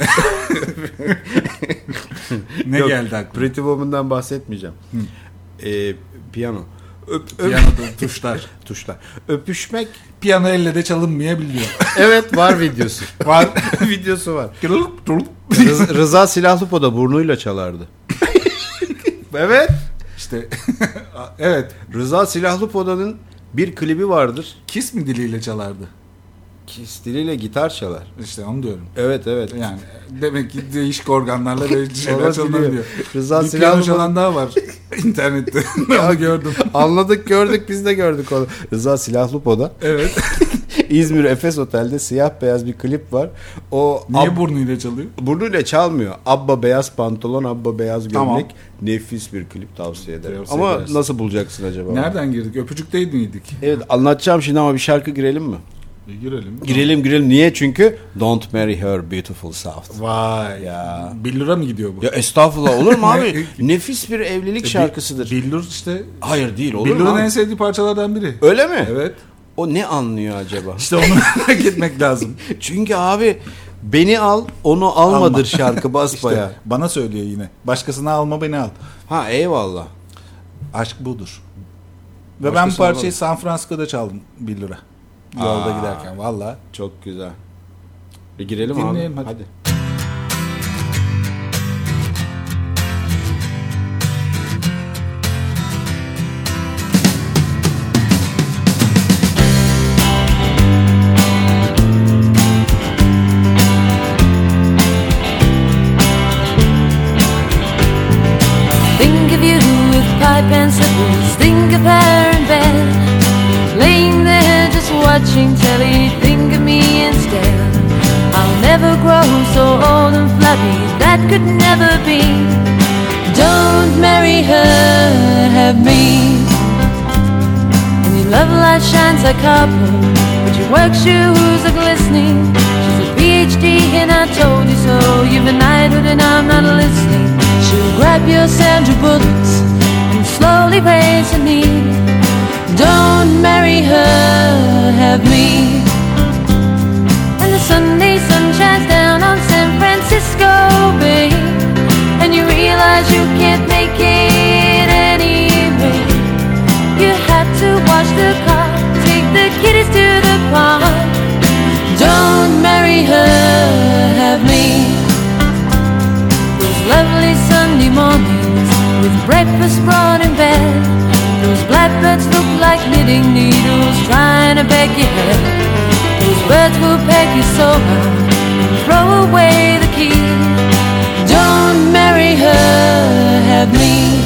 Ne Yok, geldi aklına? Pretty Woman'dan bahsetmeyeceğim. Piyano. Piyanoda tuşlar. Öpüşmek. Piyano elle de çalınmayabiliyor. Evet, var videosu. Var. Videosu var. Rıza Silahlıpo da burnuyla çalardı. Evet. İşte evet. Rıza Silahlıpo'nun bir klibi vardır. Kiss mi diliyle çalardı? Stiliyle gitar çalar. İşte onu diyorum. Evet. Yani demek ki değişik organlarla böyle şeyler Olabiliyor. çalınabiliyor. Rıza Bir piyano Silahlıpo- çalan daha var internette. Onu gördüm. Anladık, gördük, biz de gördük onu. Rıza Silahlıpo'da Evet. İzmir Efes Otel'de siyah beyaz bir klip var. O Niye burnuyla çalıyor? burnuyla çalmıyor. Abba beyaz pantolon, abba beyaz gömlek. Tamam. Nefis bir klip, tavsiye ederim. Tavsiye Ama ederiz. nasıl bulacaksın acaba? Nereden girdik? Öpücükteydi miydik? Evet, anlatacağım şimdi ama bir şarkı girelim mi? Girelim. Girelim. Niye? Çünkü Don't Marry Her Beautiful South. Vay ya. Billur'a mı gidiyor bu? Ya estağfurullah, olur mu abi? Nefis bir evlilik şarkısıdır. Billur işte. Hayır değil, olur mu? Billur'un abi? en sevdiği parçalardan biri. Öyle mi? Evet. O ne anlıyor acaba? İşte onu merak etmek lazım. Çünkü abi beni al, onu almadır şarkı basbaya. İşte bana söylüyor yine. Başkasına alma, beni al. Ha, eyvallah. Aşk budur. Ve ben bu Başkasına parçayı alalım. San Francisco'da çaldım Billur'a. Yolda giderken valla. Çok güzel. Girelim Dinleyelim, abi. hadi. Think of you with pipe and slippers. Think of her in bed, laying there just watching telly. Think of me instead. I'll never grow so old and flabby. That could never be. Don't marry her, have me. And your love light shines like copper, but your work shoes are glistening. She's a PhD and I told you so. You've a knighthood and I'm not listening. She'll grab your Sandra Bullets and slowly raise her knee. Don't marry her, have me. And the Sunday sun shines down on San Francisco Bay, and you realize you can't make it anyway. You have to wash the car, take the kiddies to the park. Don't marry her, have me. Those lovely Sunday mornings with breakfast brought in bed, those blackbirds look like knitting needles trying to beg your head. Those birds will peg you so hard and throw away the key. Don't marry her, have me.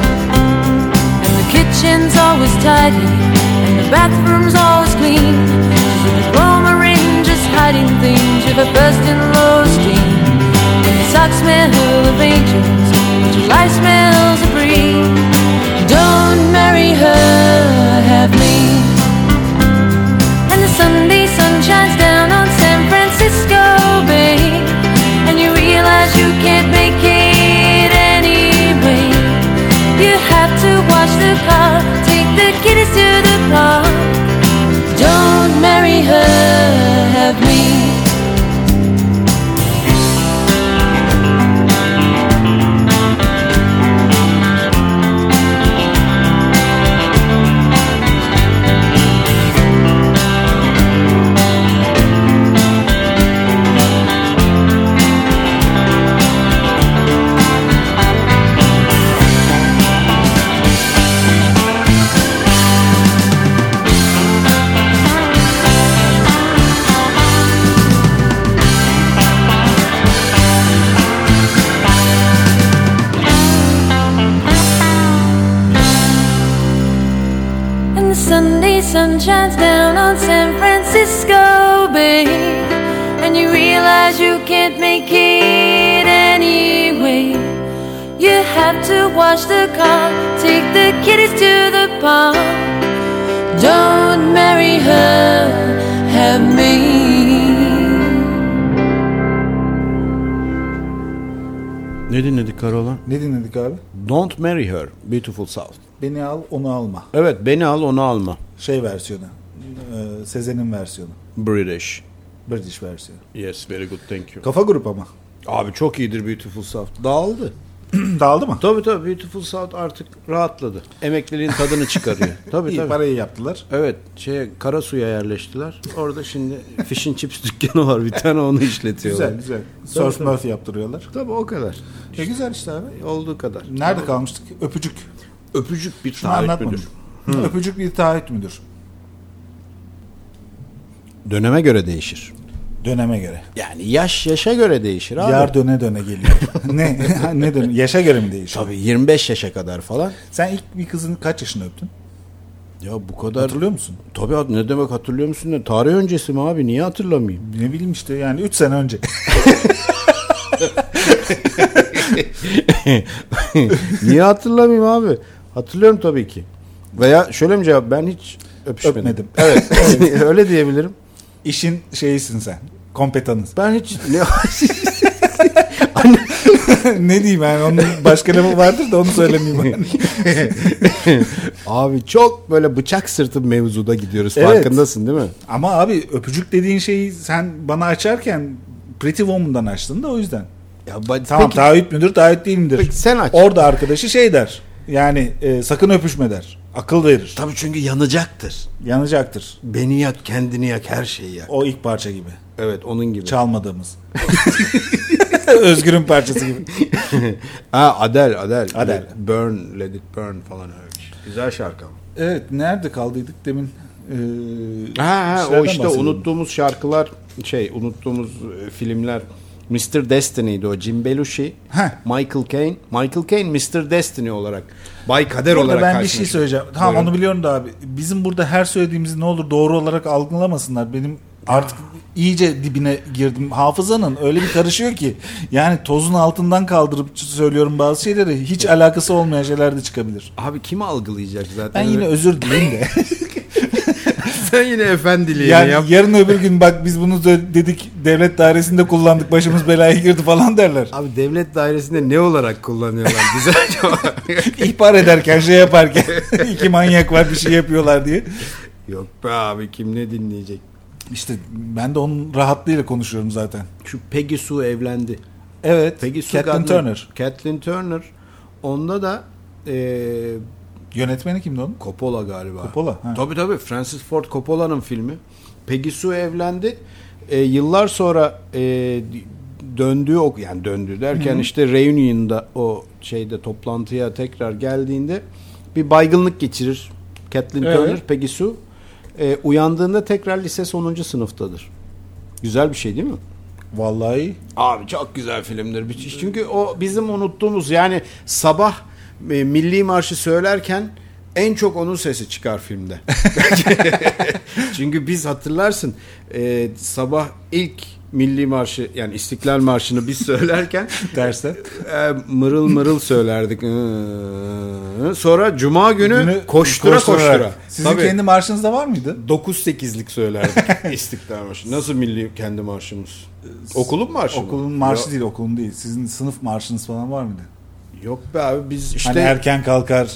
And the kitchen's always tidy and the bathroom's always clean. She's a diploma ring just hiding things with her first-in-law steam. And the socks smell of angels, but your life smells of brie. Don't marry her, have me. And the Sunday sun shines down on San Francisco Bay, and you realize you can't make it anyway. You have to wash the car, take the kiddies to the park. Don't marry her, have me. Sunday sun shines down on San Francisco Bay, and you realize you can't make it anyway. You have to wash the car, take the kiddies to the park. Don't marry her, have me. Ne dinledik Karolan? Ne dinledik abi? Don't Marry Her, Beautiful South. Beni al, onu alma. Evet, beni al, onu alma. Şey versiyonu. Sezen'in versiyonu. British versiyonu. Yes, very good, thank you. Kafa grup ama. Abi çok iyidir Beautiful South. Dağıldı. Dağıldı mı? Tabii Beautiful South artık rahatladı. Emekliliğin tadını çıkarıyor. Tabii İyi, parayı yaptılar. Evet, Karasu'ya yerleştiler. Orada şimdi fish and chips dükkanı var. Bir tane onu işletiyorlar. Güzel. Surf Murphy yaptırıyorlar. Tabii o kadar. Güzel işte abi. Olduğu kadar. Nerede kalmıştık? Öpücük. Öpücük bir Şunu taahhüt anlatmadım. müdür? Öpücük bir taahhüt müdür? Döneme göre değişir. Döneme göre. Yani yaşa göre değişir abi. Yar döne geliyor. ne döne? Yaşa göre mi değişir? Tabii 25 yaşa kadar falan. Sen ilk bir kızın kaç yaşında öptün? Ya bu kadar. Hatırlıyor musun? Tabii, ne demek hatırlıyor musun? Ne? Tarih öncesi mi abi? Niye hatırlamayayım? Ne bileyim işte, yani 3 sene önce. Niye hatırlamayayım abi? Hatırlıyorum tabii ki. Veya şöyle mi cevap? Ben hiç öpüşmedim. Evet. Öyle diyebilirim. İşin şeyisin sen. Kompetanız. Ben hiç ne diyeyim yani, onun başka lafı vardır da onu söylemeyeyim. Abi çok böyle bıçak sırtı mevzuda gidiyoruz. Evet. Farkındasın değil mi? Ama abi öpücük dediğin şeyi sen bana açarken Pretty Woman'dan açtın da o yüzden. Ya, Tamam, peki, taahhüt müdür, taahhüt değil midir? Peki sen aç. Orada arkadaşı şey der. Yani sakın öpüşme der. Akıl verir. Tabii çünkü yanacaktır. Yanacaktır. Beni yak, kendini yak, her şeyi yak. O ilk parça gibi. Evet, onun gibi. Çalmadığımız. Özgür'ün parçası gibi. Adele. Burn, Let It Burn falan öyle. Güzel şarkı ama. Evet, nerede kaldıydık demin? O işte unuttuğumuz şarkılar, unuttuğumuz filmler. Mr. Destiny'di o. Jim Belushi, Michael Caine. Michael Caine Mr. Destiny olarak, Bay Kader burada olarak ben bir şey söyleyeceğim. Tamam, Buyurun. onu biliyorum da abi. Bizim burada her söylediğimizi ne olur doğru olarak algılamasınlar. Benim artık iyice dibine girdim. Hafızanın öyle bir karışıyor ki. Yani tozun altından kaldırıp söylüyorum bazı şeyleri. Hiç alakası olmayan şeyler de çıkabilir. Abi kim algılayacak zaten? Ben yine özür dileyim de. Sen yine efendiliğini yani yap. yarın öbür gün bak biz bunu dedik, devlet dairesinde kullandık, başımız belaya girdi falan derler. Abi devlet dairesinde ne olarak kullanıyorlar? Güzel cevap. İhbar ederken, şey yaparken 2 manyak var bir şey yapıyorlar diye. Yok be abi, kim ne dinleyecek? İşte ben de onun rahatlığıyla konuşuyorum zaten. Şu Peggy Sue evlendi. Evet. Peggy Sue Kathleen Turner. Onda da yönetmeni kimdi onun? Coppola galiba. Coppola. Ha. Tabii. Francis Ford Coppola'nın filmi. Peggy Sue evlendi. Yıllar sonra döndü derken işte reunion'da, o toplantıya tekrar geldiğinde bir baygınlık geçirir Kathleen Turner, Peggy Sue. Uyandığında tekrar lise 10. sınıftadır. Güzel bir şey değil mi? Vallahi. Abi çok güzel filmdir. Çünkü o bizim unuttuğumuz, yani sabah Milli Marşı söylerken en çok onun sesi çıkar filmde. Çünkü biz hatırlarsın sabah ilk Milli Marşı, yani İstiklal Marşı'nı biz söylerken derste mırıl mırıl söylerdik. Sonra Cuma günü koştura. Sizin kendi marşınız da var mıydı? 9-8'lik söylerdik İstiklal Marşı. Nasıl milli kendi marşımız? Okulun marşı mı? Okulun marşı değil, okulun değil. Sizin sınıf marşınız falan var mıydı? Yok be abi, biz işte... Hani erken kalkar.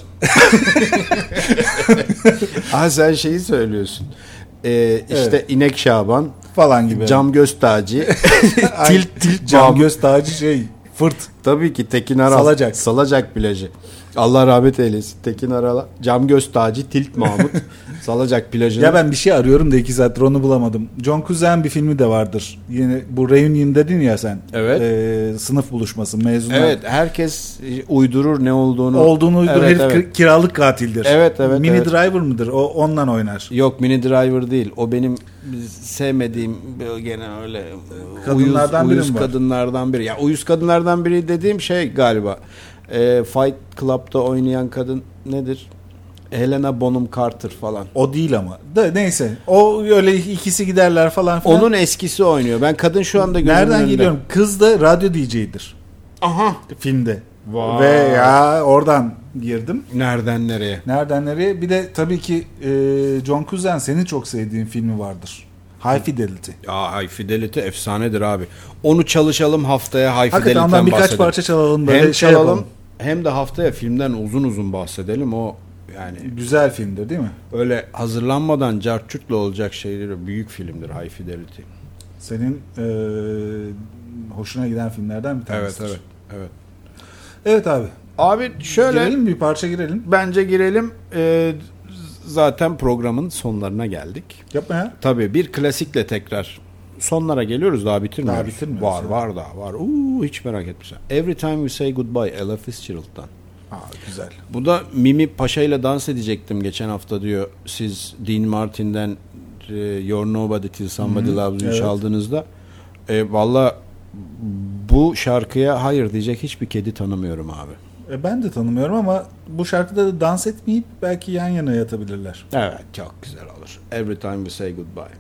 Sen şeyi söylüyorsun. İşte İnek Şaban falan gibi. Cam Göz Taci. tilt Cam Göz Taci Fırt. Tabii ki Tekin Aral. Salacak plajı. Allah rahmet eylesin. Tekin Aral'a. Cam Göz Taci, Tilt Mahmut. Salacak plajını. Ya ben bir şey arıyorum da 2 saattir onu bulamadım. John Cusack'ın bir filmi de vardır. Yine bu Reunion dedin ya sen. Evet. Sınıf buluşması, mezunlar. Evet, herkes uydurur ne olduğunu. Uydurur. Herif kiralık katildir. Evet. Mini Driver mıdır? O ondan oynar. Yok, Mini Driver değil. O benim sevmediğim gene öyle kadınlardan uyuz kadınlardan biri. Ya uyuz kadınlardan biri dediğim şey galiba. Fight Club'da oynayan kadın nedir? Helena Bonham Carter falan. O değil ama. Neyse. O öyle ikisi giderler falan filan. Onun eskisi oynuyor. Ben kadın şu anda gözümün nereden önünde. geliyorum? Kız da radyo DJ'dir. Aha. Filmde. Vay. Ve ya oradan girdim. Nereden nereye? Bir de tabii ki John Cusack, senin çok sevdiğin filmi vardır. High Fidelity. Ya High Fidelity efsanedir abi. Onu çalışalım haftaya, High Fidelity'den bahsedelim. Birkaç parça çalalım böyle hem çalalım yapalım. Hem de haftaya filmden uzun bahsedelim. O yani güzel filmdir değil mi? Öyle hazırlanmadan cartçurtla olacak şeyleri, büyük filmdir High Fidelity. Senin hoşuna giden filmlerden bir tanesidir. Evet. Evet abi. Abi şöyle girelim, bir parça girelim. Bence girelim. Zaten programın sonlarına geldik. Yapma ya. Tabii bir klasikle tekrar sonlara geliyoruz, daha bitirmiyoruz. Var. Hiç merak etme. Every Time We Say Goodbye, Ella Fitzgerald'dan. Güzel. Bu da Mimi Paşa ile dans edecektim geçen hafta diyor. Siz Dean Martin'den You're Nobody Till Somebody Loves You çaldığınızda. Valla bu şarkıya hayır diyecek hiçbir kedi tanımıyorum abi. Ben de tanımıyorum ama bu şarkıda da dans etmeyip belki yan yana yatabilirler. Evet, çok güzel olur. Every Time We Say Goodbye.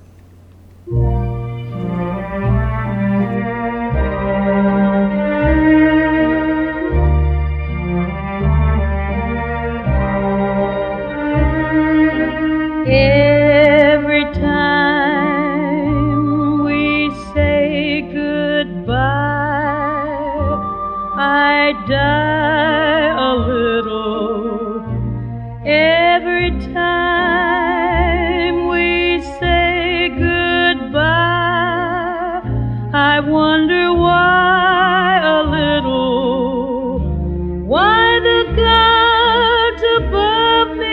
Every time we say goodbye, I die a little. Every time we say goodbye, I wonder why a little, why the gods above me,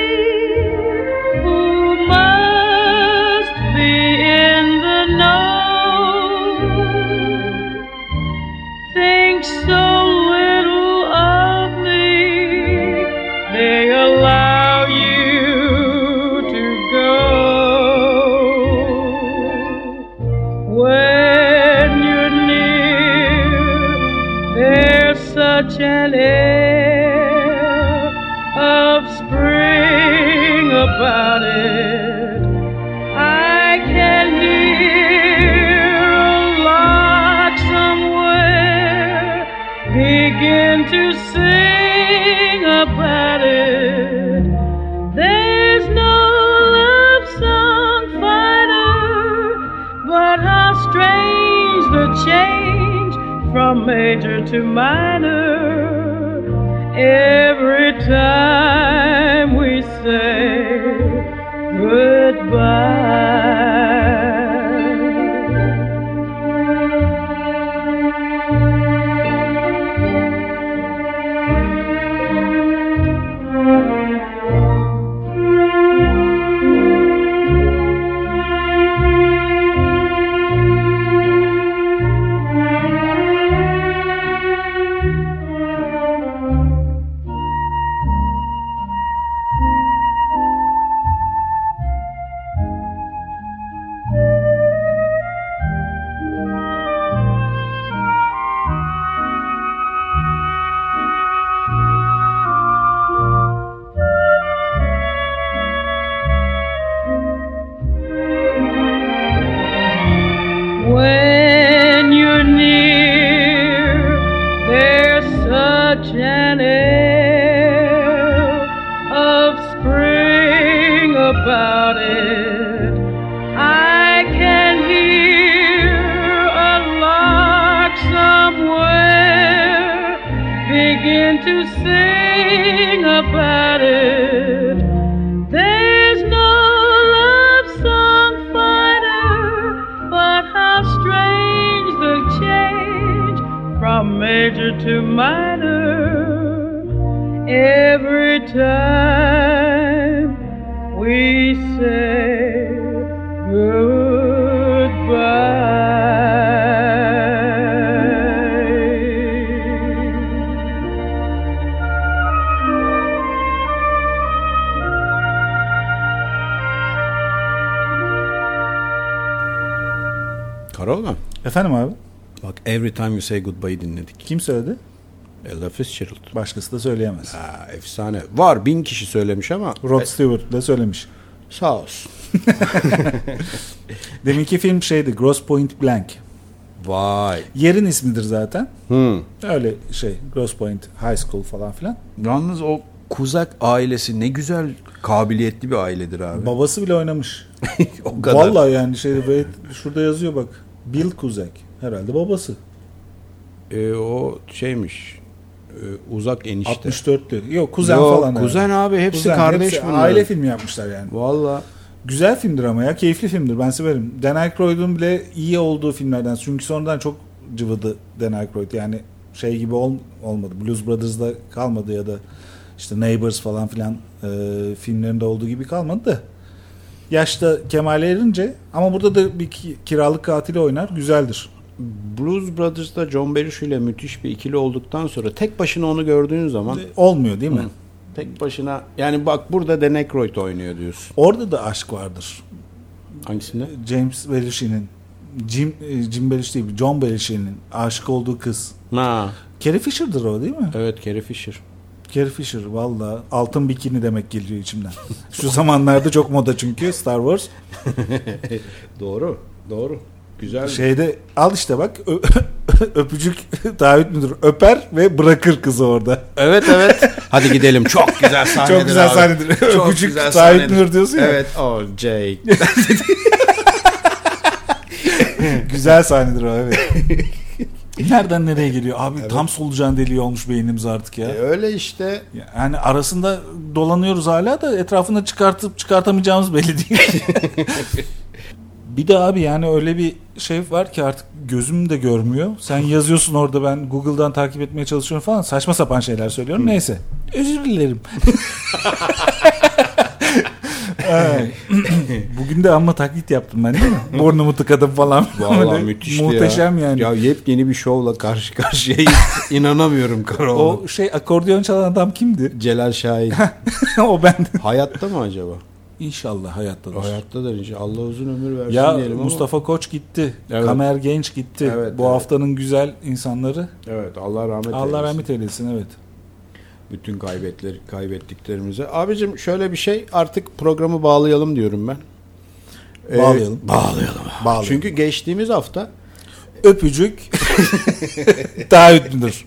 who must be in the know, from major to minor. Every time we say goodbye. When you're near, there's such an air of spring about it. I can hear a lark somewhere begin to sing about it. There's no love song finer, but how strange the change from major to minor. Every time we say Karoğlan. Efendim abi? Bak Every Time You Say Goodbye dinledik. Kim söyledi? Ella Fitzgerald. Başkası da söyleyemez. Ha, efsane. Var 1000 kişi söylemiş ama. Rod Stewart da söylemiş. Sağ olsun. Deminki film şeydi, Grosse Pointe Blank. Vay. Yerin ismidir zaten. Hmm. Öyle şey, Grosse Pointe High School falan filan. Yalnız o Kuzak ailesi ne güzel kabiliyetli bir ailedir abi. Babası bile oynamış. O kadar. Vallahi yani şeyde şurada yazıyor bak. Bill Kuzak. Herhalde babası. O şeymiş. Uzak enişte. 64'lü. Yok kuzen Yok, falan. kuzen abi hepsi kuzen, kardeş hepsi bunlar. aile filmi yapmışlar yani. Vallahi. Güzel filmdir ama ya. Keyifli filmdir. Ben severim. Dan Aykroyd'un bile iyi olduğu filmlerden. Çünkü sonradan çok cıvıdı Dan Aykroyd. Yani şey gibi olmadı. Blues Brothers'da kalmadı ya da işte Neighbors falan filan filmlerinde olduğu gibi kalmadı da. Yaşta kemale erince ama burada da bir kiralık katili oynar. Güzeldir. Blues Brothers'da John Belushi ile müthiş bir ikili olduktan sonra tek başına onu gördüğün zaman olmuyor değil mi? Tek başına yani bak burada Dan Aykroyd oynuyor diyorsun. Orada da aşk vardır. Hangisinde? James Belushi'nin Jim Belushi değil, John Belushi'nin aşık olduğu kız. Ha. Carrie Fisher'dır o değil mi? Evet, Carrie Fisher. Carrie Fisher valla altın bikini demek geliyor içimden. Şu zamanlarda çok moda çünkü Star Wars. Doğru. Güzel. Şeyde al işte bak öpücük taahhüt müdür öper ve bırakır kızı orada. Evet. Hadi gidelim. Çok güzel sahnedir. Çok güzel sahnedir. Öpücük taahhüt müdür diyorsun ya. Evet. Oh Jake. Güzel sahnedir o evet. Nereden nereye geliyor? Abi evet. Tam solucan deliği olmuş beynimiz artık ya. Öyle işte. Yani arasında dolanıyoruz hala da etrafında çıkartıp çıkartamayacağımız belli değil. Bir de abi yani öyle bir şey var ki artık gözüm de görmüyor. Sen yazıyorsun orada, ben Google'dan takip etmeye çalışıyorum falan. Saçma sapan şeyler söylüyorum. Neyse. Özür dilerim. Bugün de amma taklit yaptım ben değil mi? Burnumu tıkadım falan. Vallahi müthişti muhteşem yani. Ya yepyeni bir şovla karşı karşıyayız. İnanamıyorum Karoğlan. O şey akordeon çalan adam kimdi? Celal Şahin. O bendim. Hayatta mı acaba? İnşallah hayattadır. Hayattadır inşallah. Allah uzun ömür versin ya, diyelim ama. Mustafa Koç gitti. Evet. Kamer Genç gitti. Evet, bu haftanın güzel insanları. Evet, Allah rahmet eylesin. Allah rahmet eylesin, evet. Bütün kaybettiklerimize. Abicim şöyle bir şey, artık programı bağlayalım diyorum ben. Bağlayalım. Çünkü geçtiğimiz hafta öpücük taahhüt müdür?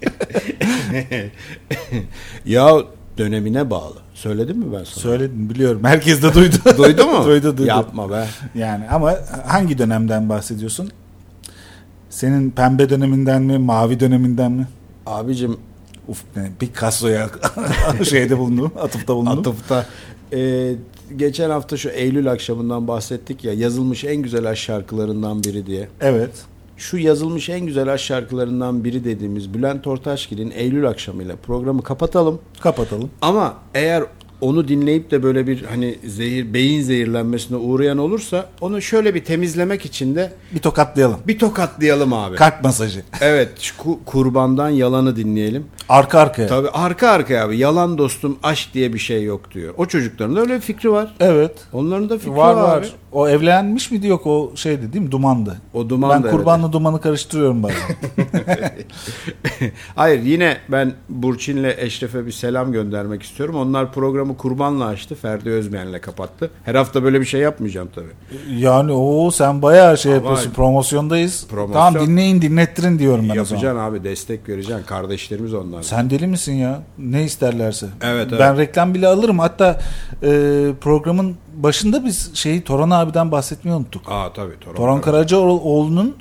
Ya dönemine bağlı. Söyledim mi ben sana? Söyledim, biliyorum. Herkes de duydu. Duydu mu? Duydu. Yapma be. Yani ama hangi dönemden bahsediyorsun? Senin pembe döneminden mi, mavi döneminden mi? Abicim Picasso'ya şeyde bulundu, atıfta bulundu. atıfta. Geçen hafta şu Eylül akşamından bahsettik ya, yazılmış en güzel aşk şarkılarından biri diye. Evet. Şu yazılmış en güzel aşk şarkılarından biri dediğimiz Bülent Ortaçgil'in Eylül akşamıyla programı kapatalım. Kapatalım. Ama eğer onu dinleyip de böyle bir hani beyin zehirlenmesine uğrayan olursa onu şöyle bir temizlemek için de Bir tokatlayalım. bir tokatlayalım abi. Kalp masajı. Evet, şu Kurban'dan Yalan'ı dinleyelim. Arka arkaya. Tabii arka arkaya abi. Yalan dostum, aşk diye bir şey yok diyor. O çocukların da öyle bir fikri var. Evet. Onların da fikri Var var. var. O evlenmiş miydi, yok o şeydi değil mi? Dumandı. O Dumandı, Ben Kurban'la Duman'ı karıştırıyorum bazen. Hayır, yine ben Burçin'le Eşref'e bir selam göndermek istiyorum. Onlar programı Kurban'la açtı. Ferdi Özmeyen'le kapattı. Her hafta böyle bir şey yapmayacağım tabii. Yani sen bayağı şey Ama yapıyorsun. Promosyondayız. promosyon- Tamam, dinlettirin diyorum ben o zaman. Yapacaksın abi, destek vereceksin. Kardeşlerimiz onlar. Sen deli misin ya? Ne isterlerse. Evet, Ben reklam bile alırım. Hatta programın başında biz Toran abiden bahsetmeyi unuttuk. Tabii. Toran Karacaoğlu'nun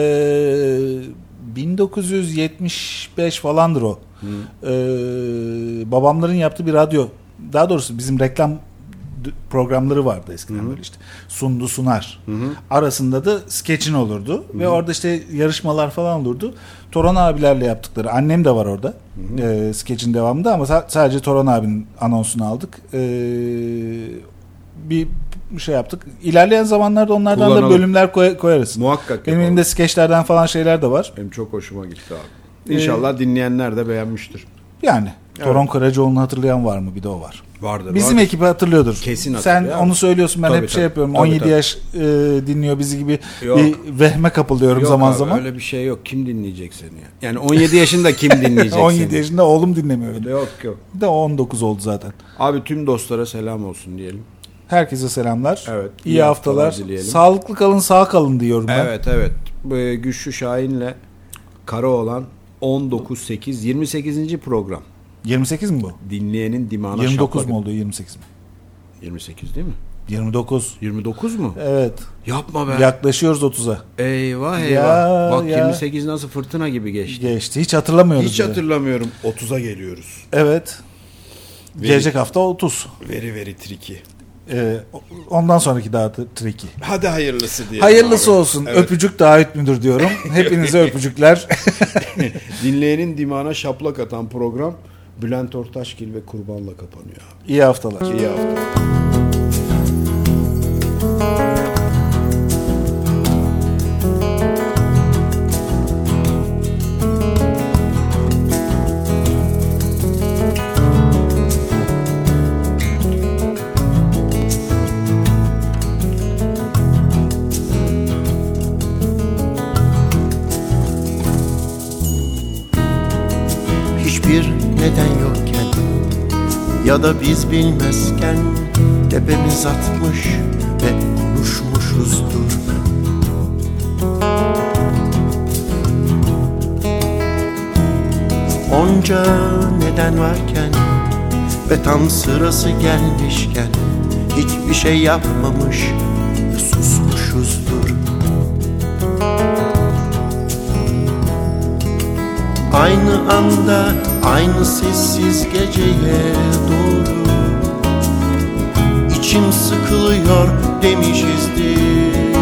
1975 falandır o. Babamların yaptığı bir radyo. Daha doğrusu bizim reklam programları vardı eskiden, böyle işte. Sundu Sunar. Arasında da skeçin olurdu. Ve orada işte yarışmalar falan olurdu. Toran abilerle yaptıkları. Annem de var orada. Skeçin devamında, ama sadece Toran abinin anonsunu aldık. Bir şey yaptık. İlerleyen zamanlarda onlardan Kullanalım. da bölümler koyarız. Muhakkak Benim yapalım. elimde skeçlerden falan şeyler de var. Benim çok hoşuma gitti abi. İnşallah dinleyenler de beğenmiştir. Yani Toran Karacaoğlu'nu hatırlayan var mı? Bir de o var. Vardır. Bizim ekibi hatırlıyordur. Kesin Sen hatırlıyor. onu söylüyorsun, ben Tabii, hep şey tabii. yapıyorum. Tabii, 17 tabii. yaş dinliyor bizi gibi, Yok. bir vehme kapılıyorum Yok zaman abi, zaman. öyle bir şey yok. Kim dinleyecek seni ya? Yani 17 yaşında kim dinleyecek 17 seni? yaşında oğlum dinlemiyor beni. Yok. Bir de 19 oldu zaten. Abi tüm dostlara selam olsun diyelim. Herkese selamlar. Evet, İyi iyi haftalar. haftalar dileyelim. Sağlıklı kalın, sağ kalın diyorum ben. Evet. Güçlü Şahin'le Karaoğlan 19-8 28. program. 28 mi bu? Dinleyenin dimağına 29 şaplak. mu oldu, 28 mi? 28 değil mi? 29. 29 mu? Evet. Yapma be. Yaklaşıyoruz 30'a. Eyvah. Ya, Bak ya. 28 nasıl fırtına gibi geçti. Geçti. Hiç hatırlamıyoruz. Hiç bile. hatırlamıyorum. 30'a geliyoruz. Evet. Gelecek hafta 30. Very tricky. Ondan sonraki daha tricky. Hadi hayırlısı diyelim. Hayırlısı abi. olsun. Evet. Öpücük taahhüt müdür diyorum. Hepinize öpücükler. Dinleyenin dimağına şaplak atan program Bülent Ortaçgil ve Kurban'la kapanıyor abi. İyi haftalar. İyi hafta. Hiçbir neden yokken ya da biz bilmezken tepemiz atmış ve konuşmuşuzdur. Onca neden varken ve tam sırası gelmişken hiçbir şey yapmamış ve susmuşuzdur. Aynı anda, aynı sessiz geceye doğru İçim sıkılıyor demişizdir.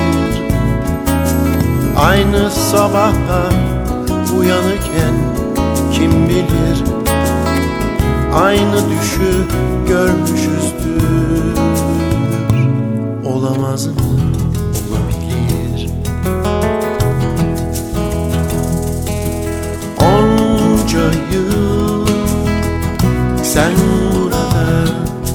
Aynı sabaha uyanırken kim bilir aynı düşü görmüşüzdür. Olamaz mı? Olabilir. Onca yıl sen burada,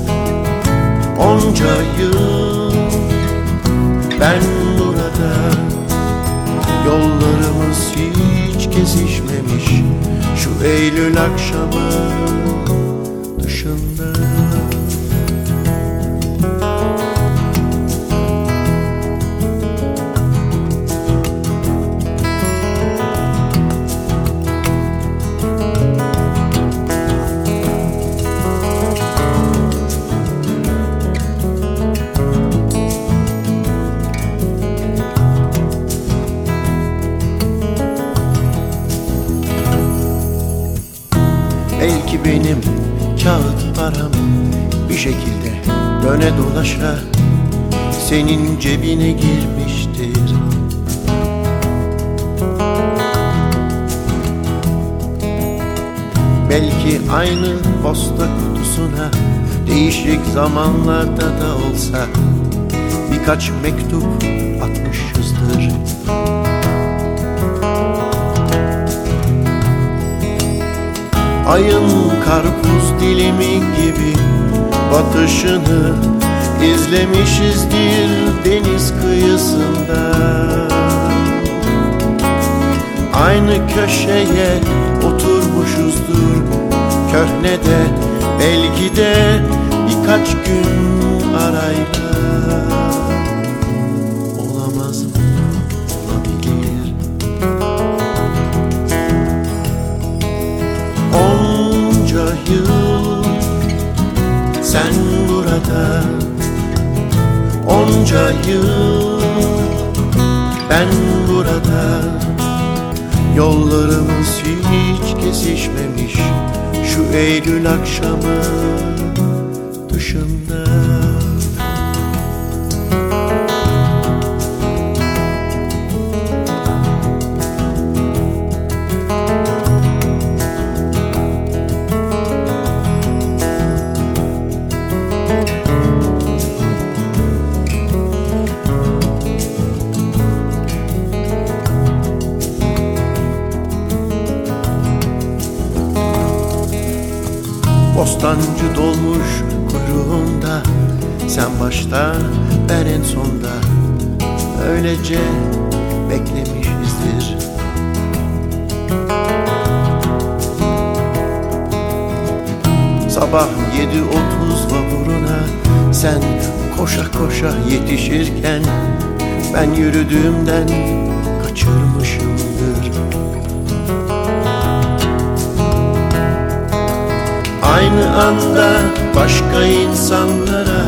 onca yıl ben burada. Yollarımız hiç kesişmemiş şu Eylül akşamı dışında. kağıt param bir şekilde döne dolaşa senin cebine girmiştir. Belki aynı posta kutusuna değişik zamanlarda da olsa birkaç mektup atmışızdır. Ayın karpuz dilimi gibi batışını izlemişizdir deniz kıyısında. Aynı köşeye oturmuşuzdur köhnede, belki de birkaç gün arayla. Olamaz mı? Olabilir. Onca yıl sen burada, onca yıl ben burada. Yollarımız hiç kesişmemiş şu Eylül akşamı dışında. Bostancı dolmuş kuyruğunda, sen başta ben en sonda, öylece beklemişizdir. Sabah 7:30 vapuruna sen koşa koşa yetişirken ben yürüdüğümden kaçırmışımdır. Aynı anda başka insanlara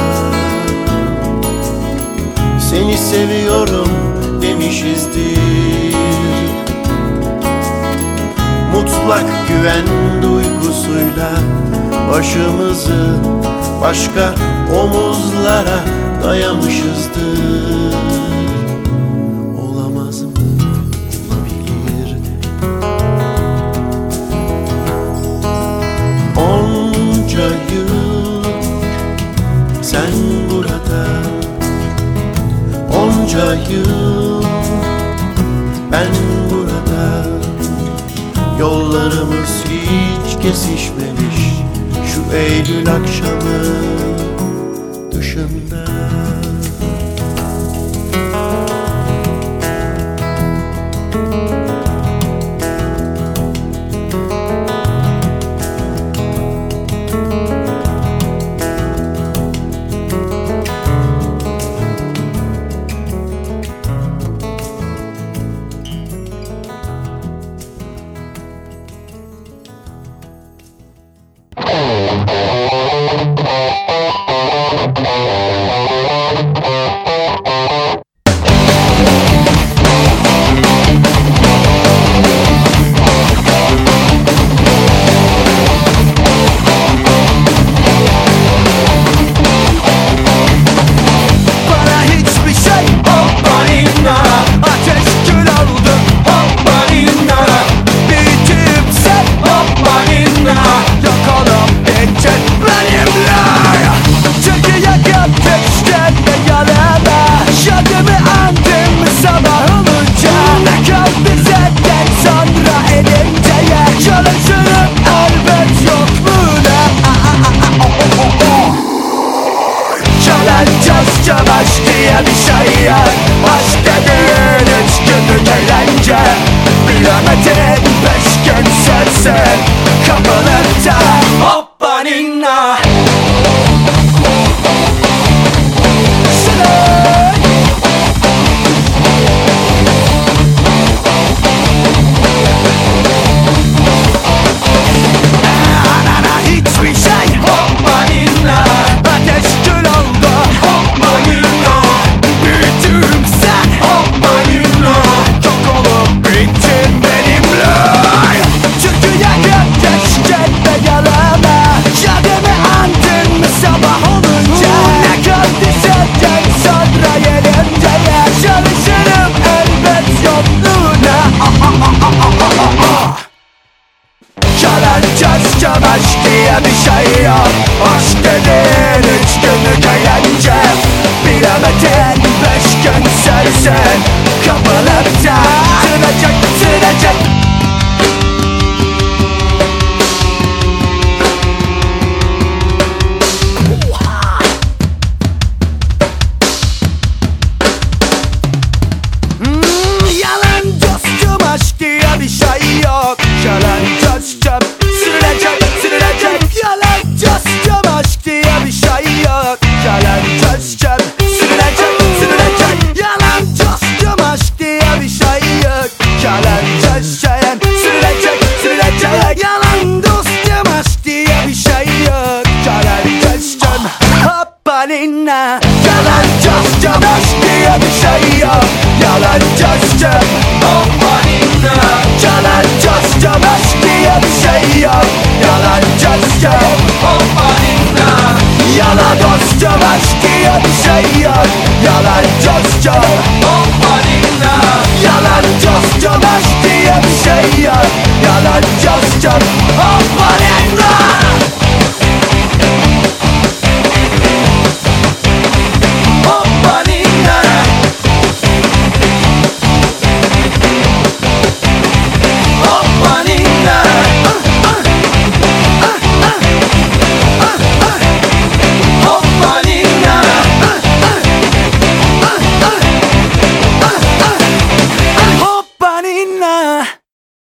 seni seviyorum demişizdir. Mutlak güven duygusuyla başımızı başka omuzlara dayamışızdır. Olamaz mı? Olabilir. Onca yıl sen burada, onca yıl ben burada. Yollarımız hiç kesişmemiş şu Eylül akşamı dışında. Ateş kül oldu, hoppa yine. Büyüdüm sen, zaten 5 gün sürsün kapılıp da sürecek Yalan dostum aşk diye bir şey yok Yalan dostum sürülecek Yalan dostum aşk diye bir şey yok Yalan dostum sürülecek Yalan dostum aşk diye bir şey yok Yalan dostum sürülecek Yalan dostum aşk diye bir şey yok Yalan dostum hoppanina Yalan dostum aşk diye bir şey yok Yalan dostum hoppanina Yalan dostum aşk diye bir şey yok Yalan dostum hoppanina Yalan dostum aşk diye bir şey yok Yalan